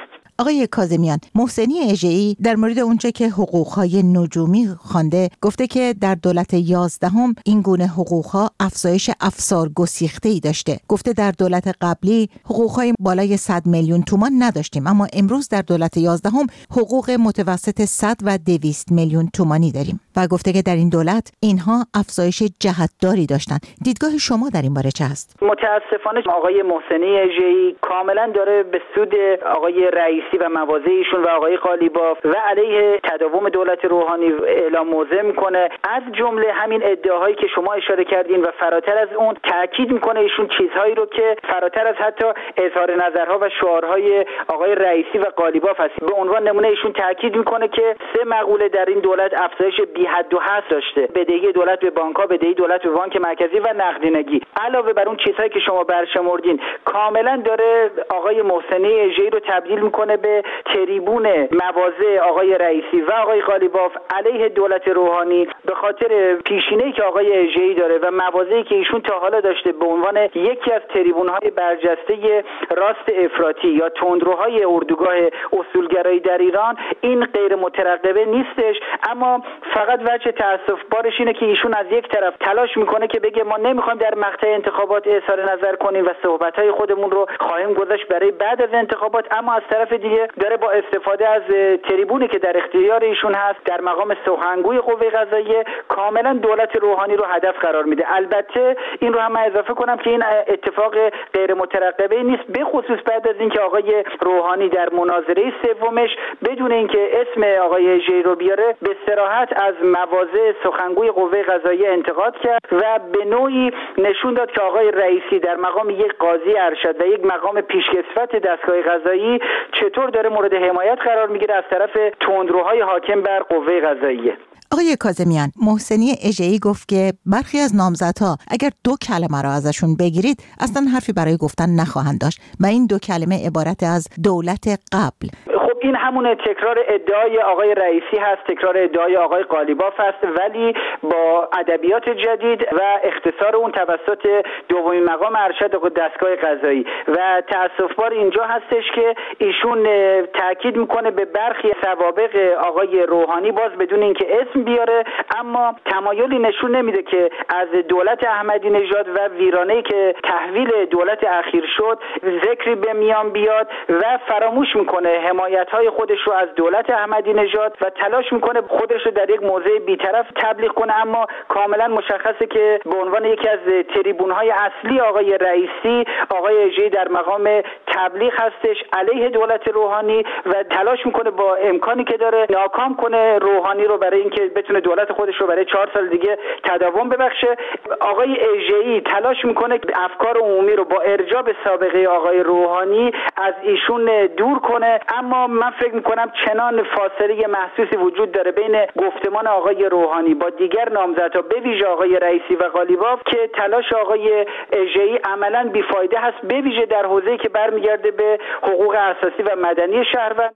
آقای کاظمیان، محسنی اژه‌ای در مورد اونچه که حقوق‌های نجومی خوانده گفته که در دولت 11 این گونه حقوق‌ها افزایش افسار گسیخته‌ای داشته. گفته در دولت قبلی حقوق‌های بالای 100 میلیون تومان نداشتیم، اما امروز در دولت 11 حقوق متوسط 100 و 200 میلیون تومانی داریم و گفته که در این دولت اینها افزایش جهتداری داشتن. دیدگاه شما در این باره چه است؟ متاسفانه آقای محسنی اژه‌ای کاملا داره به سود آقای رئیسی و مواضع ایشون و آقای قالیباف و علیه تداوم دولت روحانی اعلام موضع میکنه. از جمله همین ادعاهایی که شما اشاره کردین و فراتر از اون تاکید میکنه ایشون چیزهایی رو که فراتر از حتی اظهار نظرها و شعارهای آقای رئیسی و قالیباف است. به عنوان نمونه ایشون تاکید میکنه که 3 مقوله در این دولت افزایش بی حد و حصر داشته: بدهی دولت به بانک‌ها، بدهی دولت به بانک مرکزی و نقدینگی. علاوه بر اون چیزهایی که شما برشمردین، کاملا داره آقای محسنی اژه‌ای رو تبدیل میکنه به تریبون مواضع آقای رئیسی و آقای قالیباف علیه دولت روحانی به خاطر پیشینه‌ای که آقای اژه‌ای داره و مواضعی که ایشون تا حالا داشته به عنوان یکی از تریبون‌های برجسته راست افراطی یا تندروهای اردوگاه اصولگرایی در ایران. این غیر مترقبه نیستش، اما فقط وجه تأسف بارش اینه که ایشون از یک طرف تلاش میکنه که بگه ما نمیخوایم در مقطع انتخابات اظهار نظر کنیم و صحبت‌های خودمون رو خواهیم گذاشت برای بعد از انتخابات، اما از طرف دیگه داره با استفاده از تریبونی که در اختیار ایشون هست در مقام سخنگوی قوه قضاییه کاملا دولت روحانی رو هدف قرار میده. البته این رو هم اضافه کنم که این اتفاق غیر مترقبه نیست، به خصوص بعد از اینکه آقای روحانی در مناظره سومش بدون اینکه اسم آقای اژه‌ای رو بیاره به صراحت از مواضع سخنگوی قوه قضاییه انتقاد کرد و به نوعی نشون داد که آقای رئیسی در مقام یک قاضی ارشد و یک مقام پیشکسوت دستگاه قضایی چطور داره مورد حمایت قرار میگیره از طرف تندروهای حاکم بر قوه قضاییه. آقای کاظمیان، محسنی اژه‌ای گفت که برخی از نامزدها اگر 2 کلمه را ازشون بگیرید اصلا حرفی برای گفتن نخواهند داشت و این 2 کلمه عبارت از دولت قبل. خب این همون تکرار ادعای آقای رئیسی هست، تکرار ادعای آقای قالیباف هست، ولی با ادبیات جدید و اختصار اون توسط دومین مقام ارشد دستگاه قضایی. و تأسف‌بار اینجا هستش که ایشون تاکید میکنه به برخی سوابق آقای روحانی باز بدون اینکه اسم بیاره، اما تمایلی نشون نمیده که از دولت احمدی نژاد و ویرانه‌ای که تحویل دولت اخیر شد ذکری به میان بیاد و فراموش میکنه حمایت‌های خودش رو از دولت احمدی نژاد و تلاش میکنه خودش رو در یک موضع بی‌طرف تبلیغ کنه. اما کاملا مشخصه که به عنوان یکی از تریبون‌های اصلی آقای رئیسی، آقای اژه‌ای در مقام تبلیغ هستش علیه دولت روحانی و تلاش میکنه با امکانی که داره ناکام کنه روحانی رو برای اینکه بتونه دولت خودش رو برای 4 سال دیگه تداوم ببخشه. آقای اژه‌ای تلاش میکنه افکار عمومی رو با ارجاع به سابقه آقای روحانی از ایشون دور کنه، اما من فکر میکنم چنان فاصله محسوسی وجود داره بین گفتمان آقای روحانی با دیگر نامزدها به ویژه آقای رئیسی و قالیباف که تلاش آقای اژه‌ای عملاً بیفایده هست، به ویژه در حوزه‌ای که برمیگرده به حقوق اساسی و مدنی شهروند.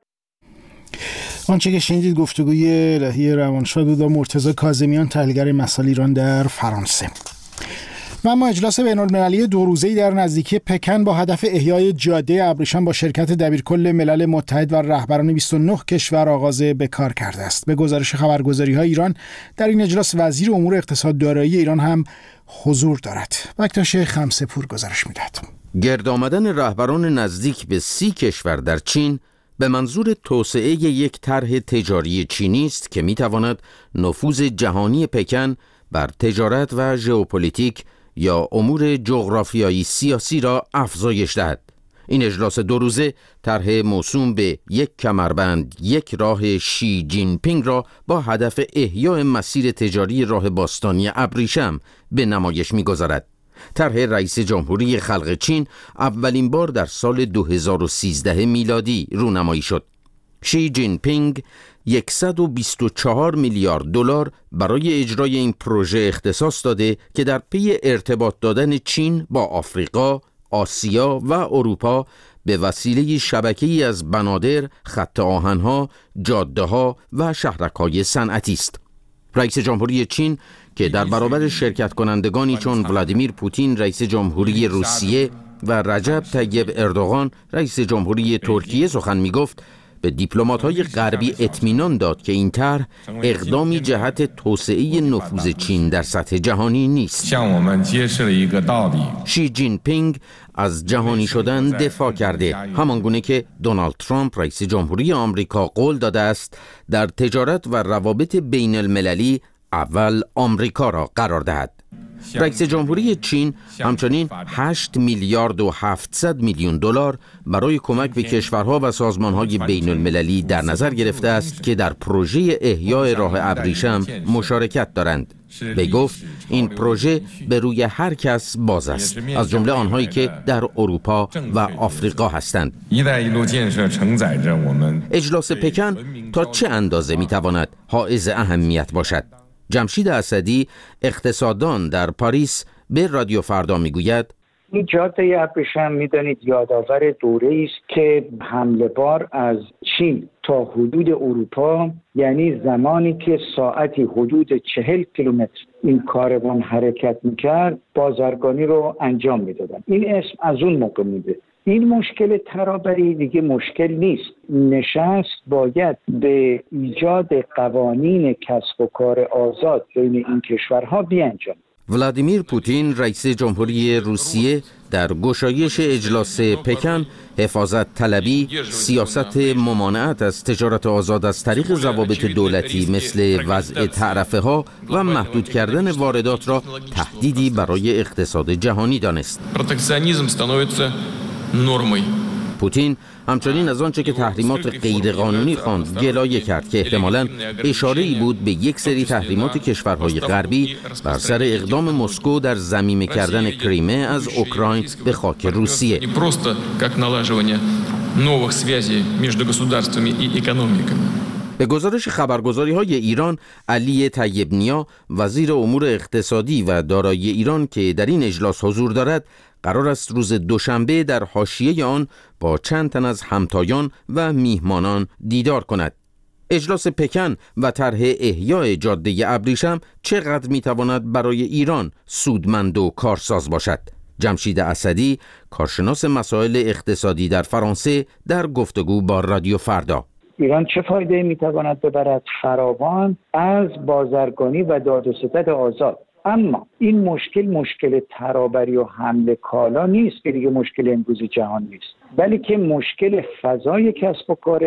آنچه که شنیدید گفتگوی الهی روانشاد بود با مرتضی کاظمیان، تحلیلگر مسائل ایران در فرانسه. و اما اجلاس بین‌المللی 2 روزه‌ای در نزدیکی پکن با هدف احیای جاده ابریشم با شرکت دبیرکل ملل متحد و رهبران 29 کشور آغاز به کار کرده است. به گزارش خبرگزاری‌های ایران در این اجلاس وزیر امور اقتصاد دارایی ایران هم حضور دارد. بکتاش خمسه‌پور گزارش می‌دهد. گرد آمدن رهبران نزدیک به 30 کشور در چین به منظور توسعه یک طرح تجاری چینی است که می‌تواند نفوذ جهانی پکن بر تجارت و ژئوپلیتیک یا امور جغرافیایی سیاسی را افزایش دهد. این اجلاس 2 روزه طرح موسوم به یک کمربند یک راه شی جین پینگ را با هدف احیای مسیر تجاری راه باستانی ابریشم به نمایش می‌گذارد. طرح رئیس جمهوری خلق چین اولین بار در سال 2013 میلادی رونمایی شد. شی جین پینگ 124 میلیارد دلار برای اجرای این پروژه اختصاص داده که در پی ارتباط دادن چین با آفریقا، آسیا و اروپا به وسیله شبکه‌ای از بنادر، خط آهن‌ها، جاده‌ها و شهرک‌های صنعتی است. رئیس جمهوری چین که در برابر شرکت کنندگانی چون ولادیمیر پوتین رئیس جمهوری روسیه، و رجب طیب اردوغان رئیس جمهوری ترکیه سخن می‌گفت، به دیپلمات‌های غربی اطمینان داد که این طرح اقدامی جهت توسعه نفوذ چین در سطح جهانی نیست. شی جین پینگ از جهانی شدن دفاع کرده، همانگونه که دونالد ترامپ رئیس جمهوری آمریکا قول داده است در تجارت و روابط بین المللی اول آمریکا را قرار دهد. رئیس جمهوری چین همچنین 8 میلیارد و 700 میلیون دلار برای کمک به کشورها و سازمانهای بین المللی در نظر گرفته است که در پروژه احیای راه ابریشم مشارکت دارند. به گفت این پروژه به روی هر کس باز است، از جمله آنهایی که در اروپا و آفریقا هستند. اجلاس پکن تا چه اندازه میتواند حائز اهمیت باشد؟ جمشید اسدی اقتصاددان در پاریس به رادیو فردا میگوید این جاده ابریشم میدانید یادآور دوره است که حمله بار از چین تا حدود اروپا، یعنی زمانی که ساعتی حدود 40 کیلومتر این کاروان حرکت میکرد، بازرگانی رو انجام میدادن. این اسم از اون موقع میده. این مشکل ترابری دیگه مشکل نیست. نشست باید به ایجاد قوانین کسب و کار آزاد بین این کشورها بیانجامد. ولادیمیر پوتین رئیس جمهوری روسیه در گشایش اجلاس پکن حفاظت طلبی، سیاست ممانعت از تجارت آزاد از طریق ضوابط دولتی مثل وضع تعرفه ها و محدود کردن واردات را تهدیدی برای اقتصاد جهانی دانست. پوتین همچنین از آنچه که تحریمات غیرقانونی خواند گلایه کرد که احتمالاً اشاره‌ای بود به یک سری تحریمات کشورهای غربی بر سر اقدام مسکو در ضمیمه کردن کریمه از اوکراین به خاک روسیه. به گزارش خبرگزاری‌های ایران، علی طیب نیا وزیر امور اقتصادی و دارایی ایران که در این اجلاس حضور دارد، قرار است روز دوشنبه در حاشیه آن با چند تن از همتایان و میهمانان دیدار کند. اجلاس پکن و طرح احیای جاده ابریشم چقدر میتواند برای ایران سودمند و کارساز باشد؟ جمشید اسدی، کارشناس مسائل اقتصادی در فرانسه، در گفتگو با رادیو فردا. ایران چه فایده میتواند ببرد فراوان از بازرگانی و داد و ستد آزاد؟ اما این مشکل ترابری و حمل کالا نیست که دیگه مشکل امروز جهان نیست، بلکه مشکل فضای کسب و کار،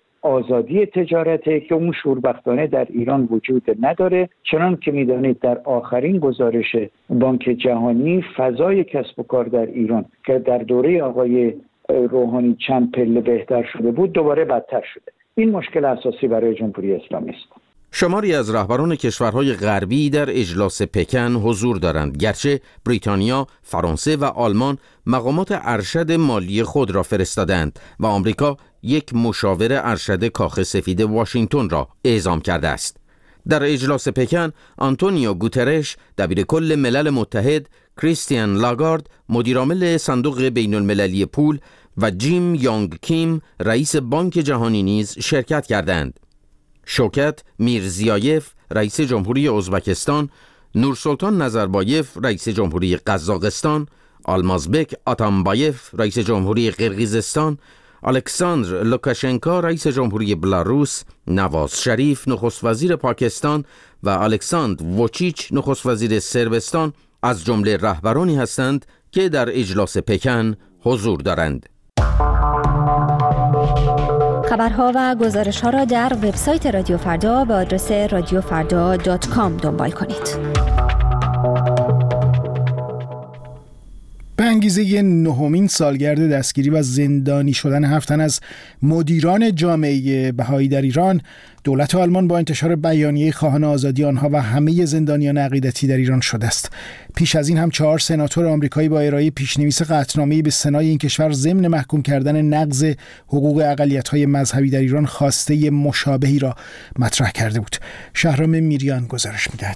آزادی تجارته که اون شوربختانه در ایران وجود نداره. چنان که میدانید در آخرین گزارش بانک جهانی فضای کسب و کار در ایران که در دوره آقای روحانی چند پله بهتر شده بود، دوباره بدتر شده. این مشکل اساسی برای جمهوری اسلامی است. شماری از رهبران کشورهای غربی در اجلاس پکن حضور دارند، گرچه بریتانیا، فرانسه و آلمان مقامات ارشد مالی خود را فرستادند و آمریکا یک مشاور ارشد کاخ سفید واشنگتن را اعزام کرده است. در اجلاس پکن، آنتونیو گوترش دبیرکل ملل متحد، کریستیان لاگارد مدیرعامل صندوق بین المللی پول و جیم یانگ کیم رئیس بانک جهانی نیز شرکت کردند. شوکت میرزیایف رئیس جمهوری ازبکستان، نورسلطان نظربایف رئیس جمهوری قزاقستان، آلمازبک آتامبایف رئیس جمهوری قرقیزستان، الکساندر لوکاشنکو رئیس جمهوری بلاروس، نواز شریف نخست وزیر پاکستان و الکساندر ووچیچ نخست وزیر صربستان از جمله رهبرانی هستند که در اجلاس پکن حضور دارند. خبرها و گزارش‌ها را در وبسایت رادیو فردا به آدرس radiofarda.com دنبال کنید. به انگیزه نهمین سالگرد دستگیری و زندانی شدن 7 تن از مدیران جامعه بهایی در ایران، دولت آلمان با انتشار بیانیه خواهان آزادی آنها و همه زندانیان عقیدتی در ایران شده است. پیش از این هم 4 سناتور آمریکایی با ارائه پیشنویس قطعنامه‌ای به سنای این کشور ضمن محکوم کردن نقض حقوق اقلیت‌های مذهبی در ایران، خواسته مشابهی را مطرح کرده بود. شهرام میریان گزارش می‌دهد.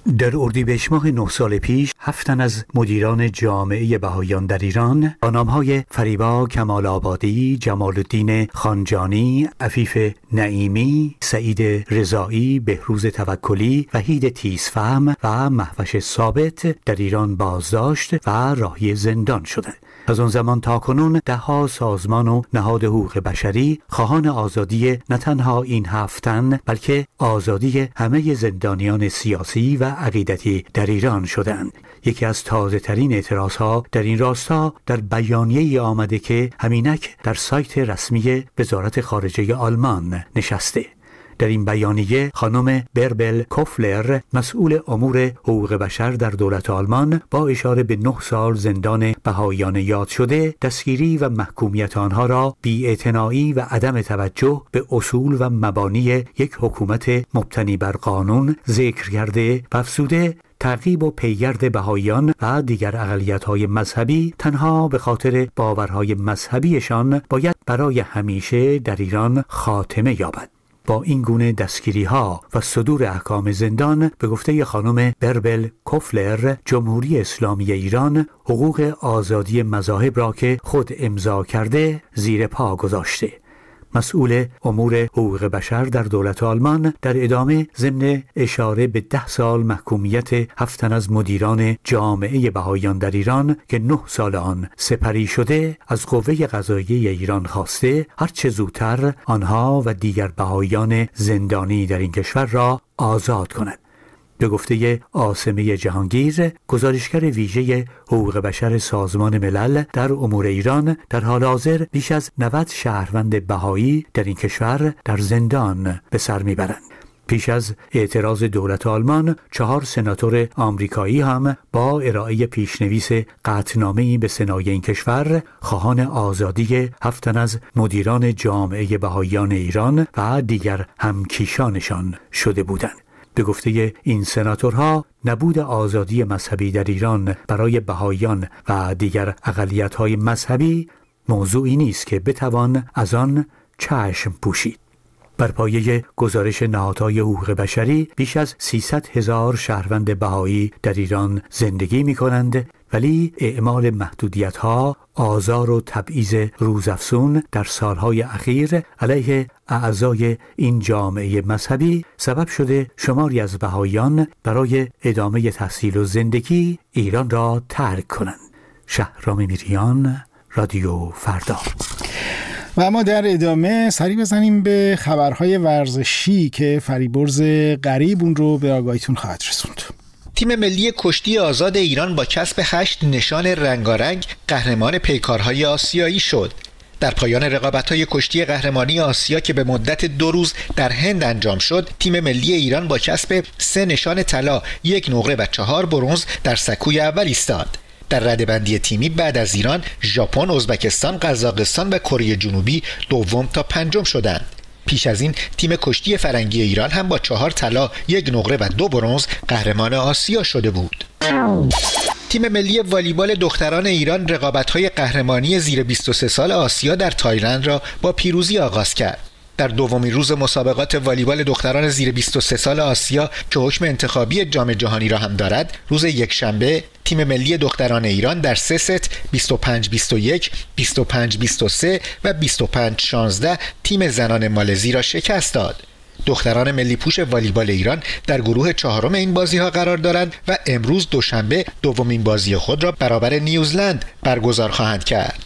در اردیبهشت ماه 9 سال پیش 7 تن از مدیران جامعه بهائیان در ایران با نام‌های فریبا کمال آبادی، جمال الدین خانجانی، عفیف نعیمی، سعید رضایی، بهروز توکلی، وحید تیزفهم و مهوش ثابت در ایران بازداشت و راهی زندان شدند. از آن زمان تا کنون ده‌ها سازمان و نهاد حقوق بشری خواهان آزادی نه تنها این 7 تن بلکه آزادی همه زندانیان سیاسی و عقیدتی در ایران شدند. یکی از تازه‌ترین اعتراضها در این راستا در بیانیه‌ای آمده که همینک در سایت رسمی وزارت خارجه آلمان نشسته. در این بیانیه خانم بربل کوفلر مسئول امور حقوق بشر در دولت آلمان با اشاره به 9 سال زندان بهائیان یاد شده دستگیری و محکومیت آنها را بی‌اعتنایی و عدم توجه به اصول و مبانی یک حکومت مبتنی بر قانون ذکر کرده و افزوده تعقیب و پیگرد بهائیان و دیگر اقلیت‌های مذهبی تنها به خاطر باورهای مذهبیشان باید برای همیشه در ایران خاتمه یابد. با این گونه دستگیری‌ها و صدور احکام زندان به گفته خانم بربل کوفلر جمهوری اسلامی ایران حقوق آزادی مذاهب را که خود امضا کرده زیر پا گذاشته. مسئول امور حقوق بشر در دولت آلمان در ادامه ضمن اشاره به 10 سال محکومیت 7 تن از مدیران جامعه بهائیان در ایران که 9 سال آن سپری شده از قوه قضاییه ایران خواسته هرچه زودتر آنها و دیگر بهائیان زندانی در این کشور را آزاد کند. به گفته عاصمه جهانگیر، گزارشگر ویژه حقوق بشر سازمان ملل در امور ایران، در حال حاضر بیش از 90 شهروند بهایی در این کشور در زندان به سر میبرند. پیش از اعتراض دولت آلمان 4 سناتور آمریکایی هم با ارائه پیشنویس قطعنامه‌ای به سنای این کشور خواهان آزادی 7 تن از مدیران جامعه بهائیان ایران و دیگر همکیشانشان شده بودند. به گفته این سناتورها نبود آزادی مذهبی در ایران برای بهائیان و دیگر اقلیت‌های مذهبی موضوعی نیست که بتوان از آن چشم پوشید. بر پایه گزارش نهادهای حقوق بشری بیش از 300,000 شهروند بهایی در ایران زندگی می‌کنند، ولی اعمال محدودیت‌ها، آزار و تبعیض روزافزون در سالهای اخیر علیه اعضای این جامعه مذهبی سبب شده شماری از بهائیان برای ادامه تحصیل و زندگی ایران را ترک کنند. شهرام میریان، رادیو فردا. و اما در ادامه سری بزنیم به خبرهای ورزشی که فریبرز غریب اون رو به آگاهیتون خواهد رسوند. تیم ملی کشتی آزاد ایران با کسب 8 نشان رنگارنگ قهرمان پیکارهای آسیایی شد. در پایان رقابت‌های کشتی قهرمانی آسیا که به مدت 2 روز در هند انجام شد، تیم ملی ایران با کسب 3 نشان طلا، 1 نقره و 4 برنز در سکوی اول ایستاد. در رده‌بندی تیمی بعد از ایران، ژاپن، ازبکستان، قزاقستان و کره جنوبی دوم تا پنجم شدند. پیش از این تیم کشتی فرنگی ایران هم با 4 طلا، 1 نقره و 2 برنز قهرمان آسیا شده بود. تیم ملی والیبال دختران ایران رقابت‌های قهرمانی زیر 23 سال آسیا در تایلند را با پیروزی آغاز کرد. در دومین روز مسابقات والیبال دختران زیر 23 سال آسیا که حکم انتخابی جام جهانی را هم دارد، روز یکشنبه تیم ملی دختران ایران در 3 ست 25-21، 25-23 و 25-16 تیم زنان مالزی را شکست داد. دختران ملی پوش والیبال ایران در گروه 4 این بازی‌ها قرار دارند و امروز دوشنبه دومین بازی خود را برابر نیوزلند برگزار خواهند کرد.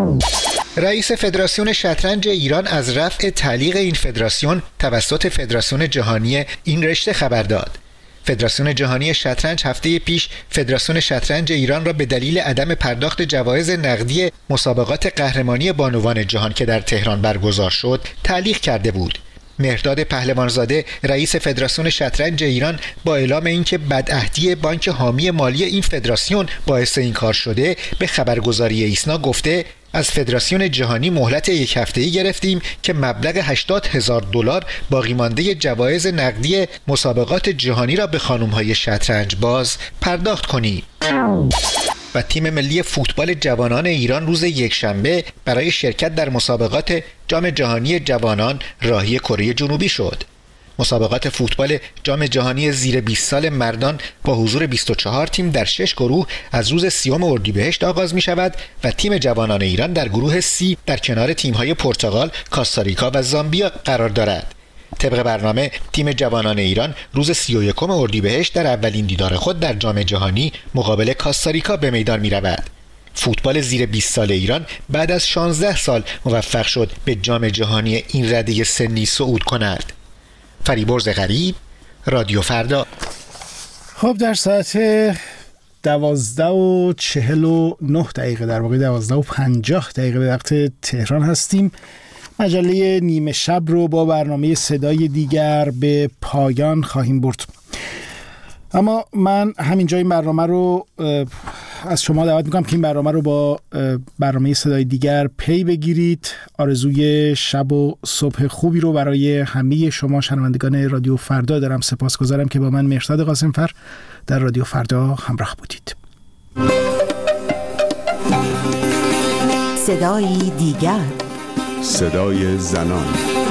رئیس فدراسیون شطرنج ایران از رفع تعلیق این فدراسیون توسط فدراسیون جهانی این رشته خبر داد. فدراسیون جهانی شطرنج هفته پیش فدراسیون شطرنج ایران را به دلیل عدم پرداخت جوایز نقدی مسابقات قهرمانی بانوان جهان که در تهران برگزار شد تعلیق کرده بود. مهرداد پهلوانزاده رئیس فدراسیون شطرنج ایران با اعلام اینکه بدعهدی بانک حامی مالی این فدراسیون باعث این کار شده، به خبرگزاری ایسنا گفته از فدراسیون جهانی مهلت 1 هفته‌ای گرفتیم که مبلغ $80,000 باقی مانده جوایز نقدی مسابقات جهانی را به خانم‌های شطرنج باز پرداخت کنیم. و تیم ملی فوتبال جوانان ایران روز یکشنبه برای شرکت در مسابقات جام جهانی جوانان راهی کره جنوبی شد. مسابقات فوتبال جام جهانی زیر 20 سال مردان با حضور 24 تیم در 6 گروه از روز 30 اردیبهشت آغاز می شود و تیم جوانان ایران در گروه C در کنار تیم‌های پرتغال، کاستاریکا و زامبیا قرار دارد. طبق برنامه تیم جوانان ایران روز 31 اردیبهشت در اولین دیدار خود در جام جهانی مقابل کاستاریکا به میدان می رود. فوتبال زیر 20 سال ایران بعد از 16 سال موفق شد به جام جهانی این رده سنی صعود کند. فریبرز غریب، رادیو فردا. خب در ساعت 12:49 در واقع 12:50 به وقت تهران هستیم. مجله نیمه شب رو با برنامه صدای دیگر به پایان خواهیم برد، اما من همینجا این برنامه رو از شما دعوت میکنم که این برنامه رو با برنامه صدای دیگر پی بگیرید. آرزوی شب و صبح خوبی رو برای همه شما شنوندگان رادیو فردا دارم. سپاسگزارم که با من مهرداد قاسمفر در رادیو فردا همراه بودید. صدای دیگر، صدای زنان.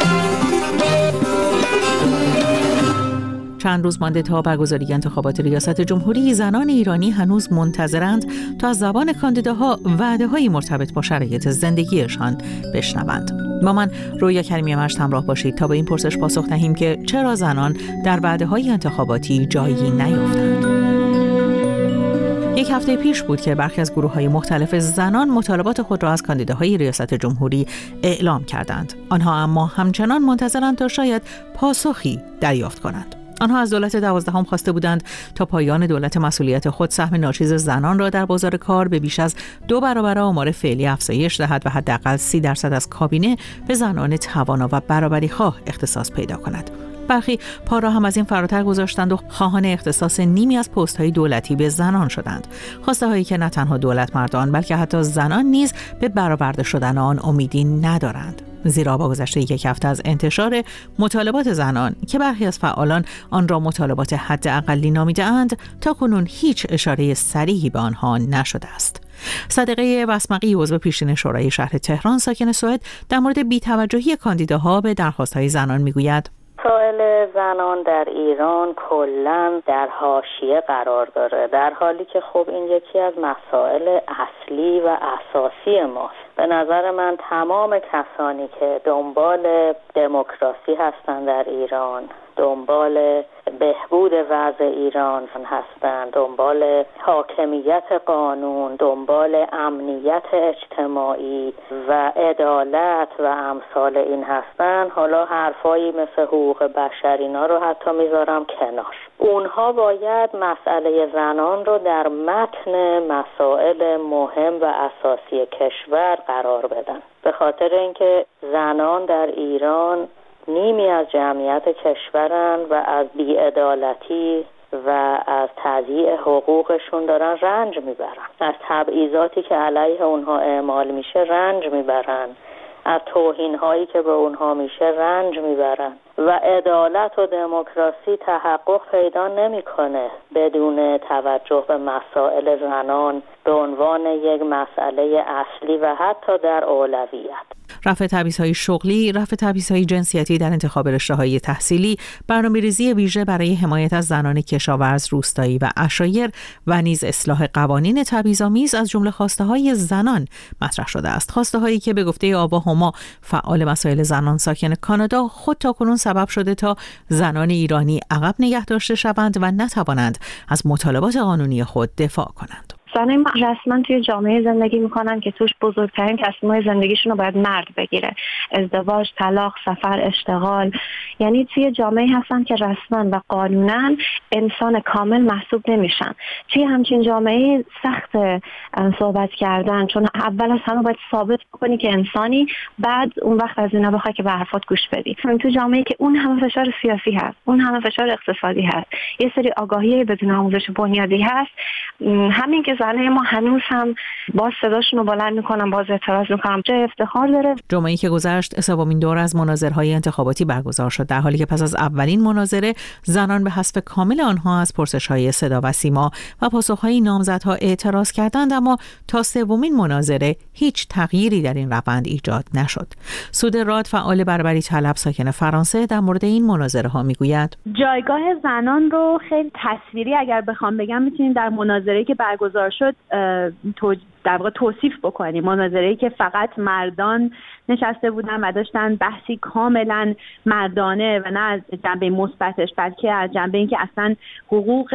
چند روز مانده تا برگزاری انتخابات ریاست جمهوری، زنان ایرانی هنوز منتظرند تا از زبان کاندیداها وعده‌های مرتبط با شرایط زندگیشان بشنوند. با من رویا کریمی مشت همراه باشید تا به این پرسش پاسخ دهیم که چرا زنان در وعده‌های انتخاباتی جایی نیافتند. یک هفته پیش بود که برخی از گروه‌های مختلف زنان مطالبات خود را از کاندیداهای ریاست جمهوری اعلام کردند. آنها اما همچنان منتظرند تا شاید پاسخی دریافت کنند. آنها از دولت 12 خواسته بودند تا پایان دولت مسئولیت خود سهم ناچیز زنان را در بازار کار به بیش از 2 برابر آمار فعلی افزایش دهد و حداقل 30% از کابینه به زنان توانا و برابری خواه اختصاص پیدا کند. برخی پا را هم از این فراتر گذاشتند و خواهان اختصاص نیمی از پست‌های دولتی به زنان شدند. خواسته هایی که نه تنها دولت مردان بلکه حتی زنان نیز به برآورده شدن آن امیدی ندارند. زیرا با گذشت یک هفته از انتشار مطالبات زنان که برخی از فعالان آن را مطالبات حداقلی نامیده‌اند، تا کنون هیچ اشاره صریحی به آنها نشده است. صادقه وسمقی، عضو پیشین شورای شهر تهران ساکن سوئد، در مورد بی‌توجهی کاندیداها به درخواست‌های زنان میگوید: مسائل زنان در ایران کلاً در حاشیه قرار داره، در حالی که خب این یکی از مسائل اصلی و اساسی ماست. به نظر من تمام کسانی که دنبال دموکراسی هستند در ایران، دنبال بهبود وضع ایران هستند، دنبال حاکمیت قانون، دنبال امنیت اجتماعی و عدالت و امثال این هستند، حالا حرفایی مثل حقوق بشر اینا رو حتی میذارم کنار. اونها باید مسئله زنان رو در متن مسائل مهم و اساسی کشور قرار بدن، به خاطر اینکه زنان در ایران نیمی از جمعیت کشورن و از بی‌عدالتی و از تضییع حقوقشون دارن رنج میبرن، از تبعیضاتی که علیه اونها اعمال میشه رنج میبرن، از توهین‌هایی که به اونها میشه رنج میبرن و عدالت و دموکراسی تحقق پیدا نمیکنه بدون توجه به مسائل زنان به عنوان یک مسئله اصلی و حتی در اولویت. رفع تبعیض‌های شغلی، رفع تبعیض‌های جنسیتی در انتخاب رشته‌های تحصیلی، برنامه‌ریزی ویژه برای حمایت از زنان کشاورز، روستایی و عشایر و نیز اصلاح قوانین تبعیض‌آمیز از جمله خواسته‌های زنان مطرح شده است. خواسته‌هایی که به گفته آوا هما، فعال مسائل زنان ساکن کانادا، خود تاکنون سبب شده تا زنان ایرانی عقب نگه داشته شوند و نتوانند از مطالبات قانونی خود دفاع کنند. زنای ما رسما توی جامعه زندگی میکنن که توش بزرگترین تصمیم‌های زندگیشون رو باید مرد بگیره. ازدواج، طلاق، سفر، اشتغال. یعنی توی جامعه هستن که رسما و قانونا انسان کامل محسوب نمیشن. توی همچین جامعه سخت صحبت کردن، چون اول از همه باید ثابت کنی که انسانی، بعد اون وقت از اینا بخوای که به حرفات گوش بدی. تو جامعه که اون همه فشار سیاسی هست، اون همه فشار اقتصادی هست، یه سری آگاهی بدون آموزش بنیادی هست، همین که زنای ما هنوز هم باز صداشون رو بلند میکنن، باز اعتراض میکنن. جای افتخار داره. جمعه‌ای که گذشت سومین دور از مناظره‌های انتخاباتی برگزار شد، در حالی که پس از اولین مناظره زنان به حذف کامل آنها از پرسش‌های صدا و سیما و پاسخ‌های نامزدها اعتراض کردند، اما تا سومین مناظره هیچ تغییری در این روند ایجاد نشد. سود راد، فعال برابری طلب ساکن فرانسه، در مورد این مناظره‌ها میگوید جایگاه زنان رو خیلی تصویری اگر بخوام بگم میتونیم در مناظره‌ای که برگزار شد در واقع توصیف بکنیم. مناظره‌ای که فقط مردان نشسته بودن و داشتن بحثی کاملا مردانه و نه از جنبه مثبتش، بلکه از جنبه اینکه اصلا حقوق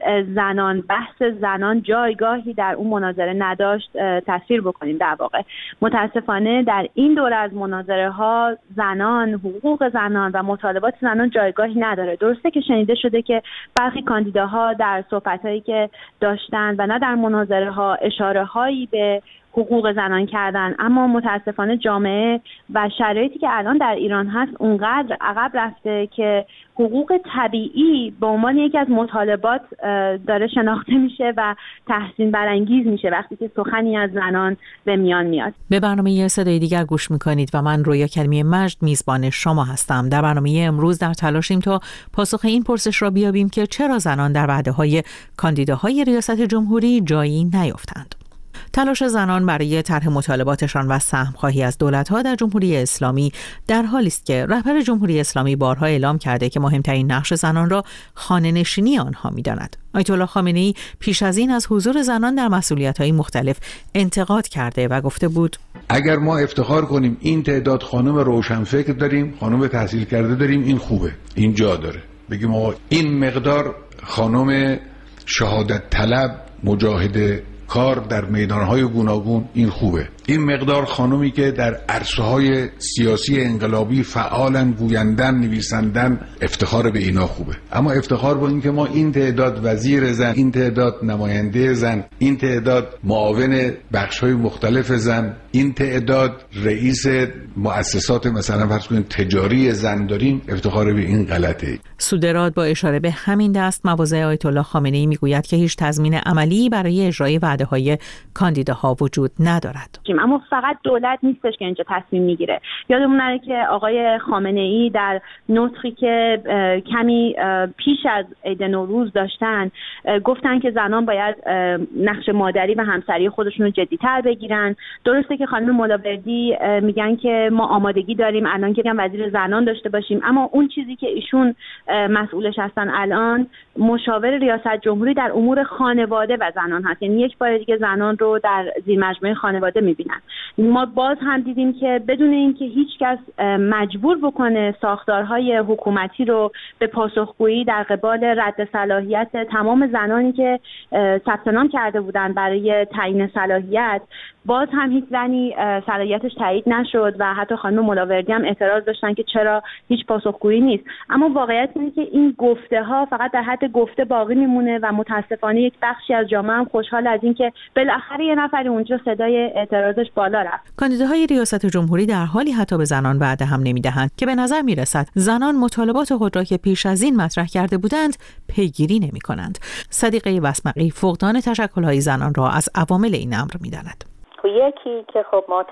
زنان، بحث زنان جایگاهی در اون مناظره نداشت تصویر بکنیم. در واقع متاسفانه در این دوره از مناظره ها زنان، حقوق زنان و مطالبات زنان جایگاهی نداره. درسته که شنیده شده که برخی کاندیداها در صحبت‌هایی که داشتن و نه در مناظره ها اشاره‌هایی به حقوق زنان کردن، اما متاسفانه جامعه و شرایطی که الان در ایران هست اونقدر عقب رفته که حقوق طبیعی به عنوان یکی از مطالبات داره شناخته میشه و تحسین برانگیز میشه وقتی که سخنی از زنان به میان میاد. به برنامه صدای دیگر گوش میکنید و من رویا کریمی مجد میزبان شما هستم. در برنامه امروز در تلاشیم تا پاسخ این پرسش را بیابیم که چرا زنان در وعده‌های کاندیداهای ریاست جمهوری جایی نیافتند. تلاش زنان برای طرح مطالباتشان و سهم‌خواهی از دولت‌ها در جمهوری اسلامی در حالی است که رهبر جمهوری اسلامی بارها اعلام کرده که مهمترین نقش زنان را خانه‌نشینی آنها می‌داند. آیت الله خامنه‌ای پیش از این از حضور زنان در مسئولیت‌های مختلف انتقاد کرده و گفته بود اگر ما افتخار کنیم این تعداد خانم روشنفکر داریم، خانم تحصیل کرده داریم، این خوبه، این جا داره. بگیم آقا این مقدار خانم شهادت طلب، مجاهد کار در میدانهای گوناگون، این خوبه. این مقدار خانومی که در عرصه‌های سیاسی انقلابی فعالن، گویندن، نویسندن، افتخار به اینا خوبه. اما افتخار با این که ما این تعداد وزیر زن، این تعداد نماینده زن، این تعداد معاون بخش‌های مختلف زن، این تعداد رئیس مؤسسات مثلا فرض کنید تجاری زن داریم، افتخار به این غلطه. سودراد با اشاره به همین دست مواضع آیت الله خامنه‌ای میگوید که هیچ تضمین عملی برای اجرای وعده‌های کاندیداها وجود ندارد. اما فقط دولت نیستش که اینجا تصمیم میگیره. یادمون نره که آقای خامنه‌ای در نطقی که کمی پیش از عید نوروز داشتن گفتن که زنان باید نقش مادری و همسری خودشون رو جدی‌تر بگیرن. درسته که خانم ملاوردی میگن که ما آمادگی داریم الان که وزیر زنان داشته باشیم، اما اون چیزی که ایشون مسئولش هستن الان مشاور ریاست جمهوری در امور خانواده و زنان هست. یعنی یک بار دیگه زنان رو در زیر مجموعه خانواده میبینن. ما باز هم دیدیم که بدون اینکه هیچ کس مجبور بکنه ساختارهای حکومتی رو به پاسخگویی در قبال رد صلاحیت تمام زنانی که ثبت نام کرده بودن برای تعیین صلاحیت، باز هم هیچ زنی صلاحیتش تایید نشد و حتی خانم ملاوردی هم اعتراض داشتن که چرا هیچ پاسخگویی نیست. اما واقعیت اینه که این گفته ها فقط در حد گفته باقی میمونه و متاسفانه یک بخشی از جامعه هم خوشحال از این که بالاخره یه نفری اونجا صدای اعتراضش بالا رفت. کاندیداهای ریاست جمهوری در حالی حتی به زنان وعده هم نمیدهند که به نظر میرسد زنان مطالبات خود را که پیش از این مطرح کرده بودند پیگیری نمیکنند. صدیقه وسمقی فقدان تشکل‌های زنان را از عوامل این امر میداند. یکی که خب ما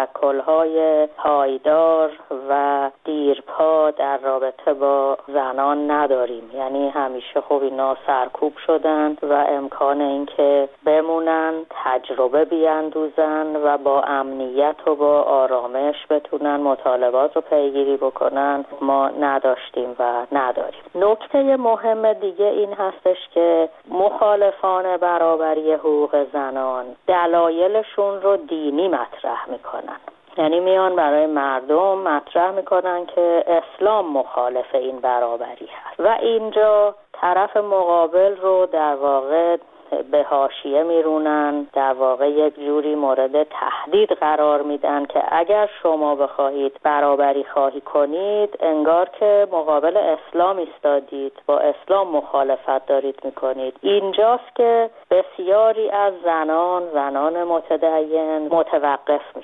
تشکل‌های پایدار و دیرپا در رابطه با زنان نداریم، یعنی همیشه خب اینا سرکوب شدن و امکان اینکه بمونن، تجربه بیندوزن و با امنیت و با آرامش بتونن مطالبات رو پیگیری بکنن ما نداشتیم و نداریم. نکته مهم دیگه این هستش که مخالفان برابری حقوق زنان دلایلشون رو دینی مطرح میکنن، یعنی میان برای مردم مطرح میکنن که اسلام مخالف این برابری هست و اینجا طرف مقابل رو در واقع به حاشیه میرونن، در واقع یک جوری مورد تهدید قرار میدن که اگر شما بخواهید برابری خواهی کنید انگار که مقابل اسلام ایستادید، با اسلام مخالفت دارید میکنید. اینجاست که بسیاری از زنان متدین متوقف میشن.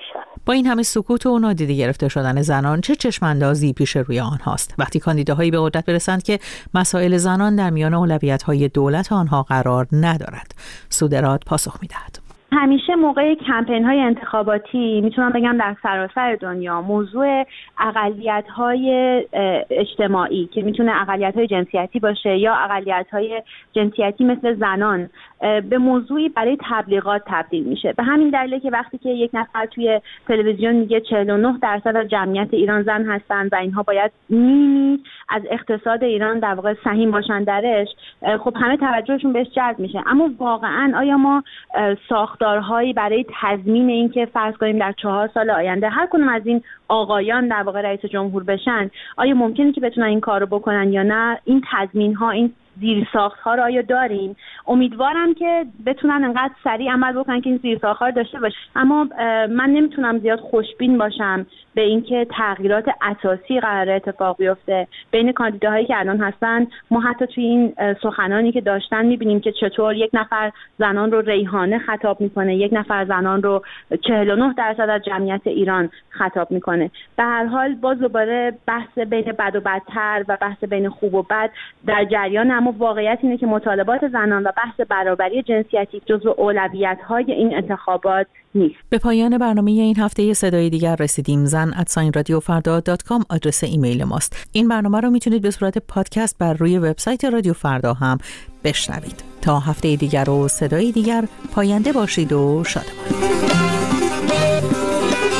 با این همه سکوت و نادیده گرفته شدن زنان، چه چشماندازی پیش روی آنهاست وقتی کاندیداهایی به قدرت برسند که مسائل زنان در میان اولویت‌های دولت آنها قرار ندارد؟ سودراد پاسخ می‌دهد. همیشه موقع کمپین‌های انتخاباتی میتونم بگم در سراسر دنیا موضوع اقلیت‌های اجتماعی که میتونه اقلیت‌های جنسیتی باشه یا اقلیت‌های جنسیتی مثل زنان به موضوعی برای تبلیغات تبدیل میشه. به همین دلیله که وقتی که یک نفر توی تلویزیون میگه 49% از جمعیت ایران زن هستن و اینها باید نیمی از اقتصاد ایران در واقع سهیم باشن درش، خب همه توجهشون بهش جلب میشه. اما واقعا آیا ما ساختارهایی برای تضمین این که فرض کنیم در 4 سال آینده هر کدوم از این آقایان در واقع رئیس جمهور بشن، آیا ممکنه که بتونن این کارو بکنن یا نه؟ این تضمین‌ها، این زیرساخت‌ها رو آیا داریم؟ امیدوارم که بتونن انقدر سریع عمل بکنن که این زیرساخت‌ها رو داشته باشه. اما من نمیتونم زیاد خوشبین باشم به اینکه تغییرات اساسی قراره اتفاق بیفته. بین کاندیداهایی که الان هستن، ما حتی توی این سخنانی که داشتن می‌بینیم که چطور یک نفر زنان رو ریحانه خطاب می‌کنه، یک نفر زنان رو 49% از جمعیت ایران خطاب می‌کنه. به هر حال باز دوباره بحث بین بد و بدتر و بحث بین خوب و بد در جریان، اما واقعیت اینه که مطالبات زنان و بحث برابری جنسیتی جزو اولویت‌های این انتخابات نیست. به پایان برنامه این هفته صدای دیگر رسیدیم. zan@radiofarda.com آدرس ایمیل ماست. این برنامه رو میتونید به صورت پادکست بر روی وبسایت رادیو فردا هم بشنوید. تا هفته دیگر و صدای دیگر، پاینده باشید و شادمان.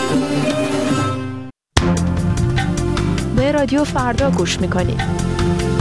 به رادیو فردا گوش میکنید.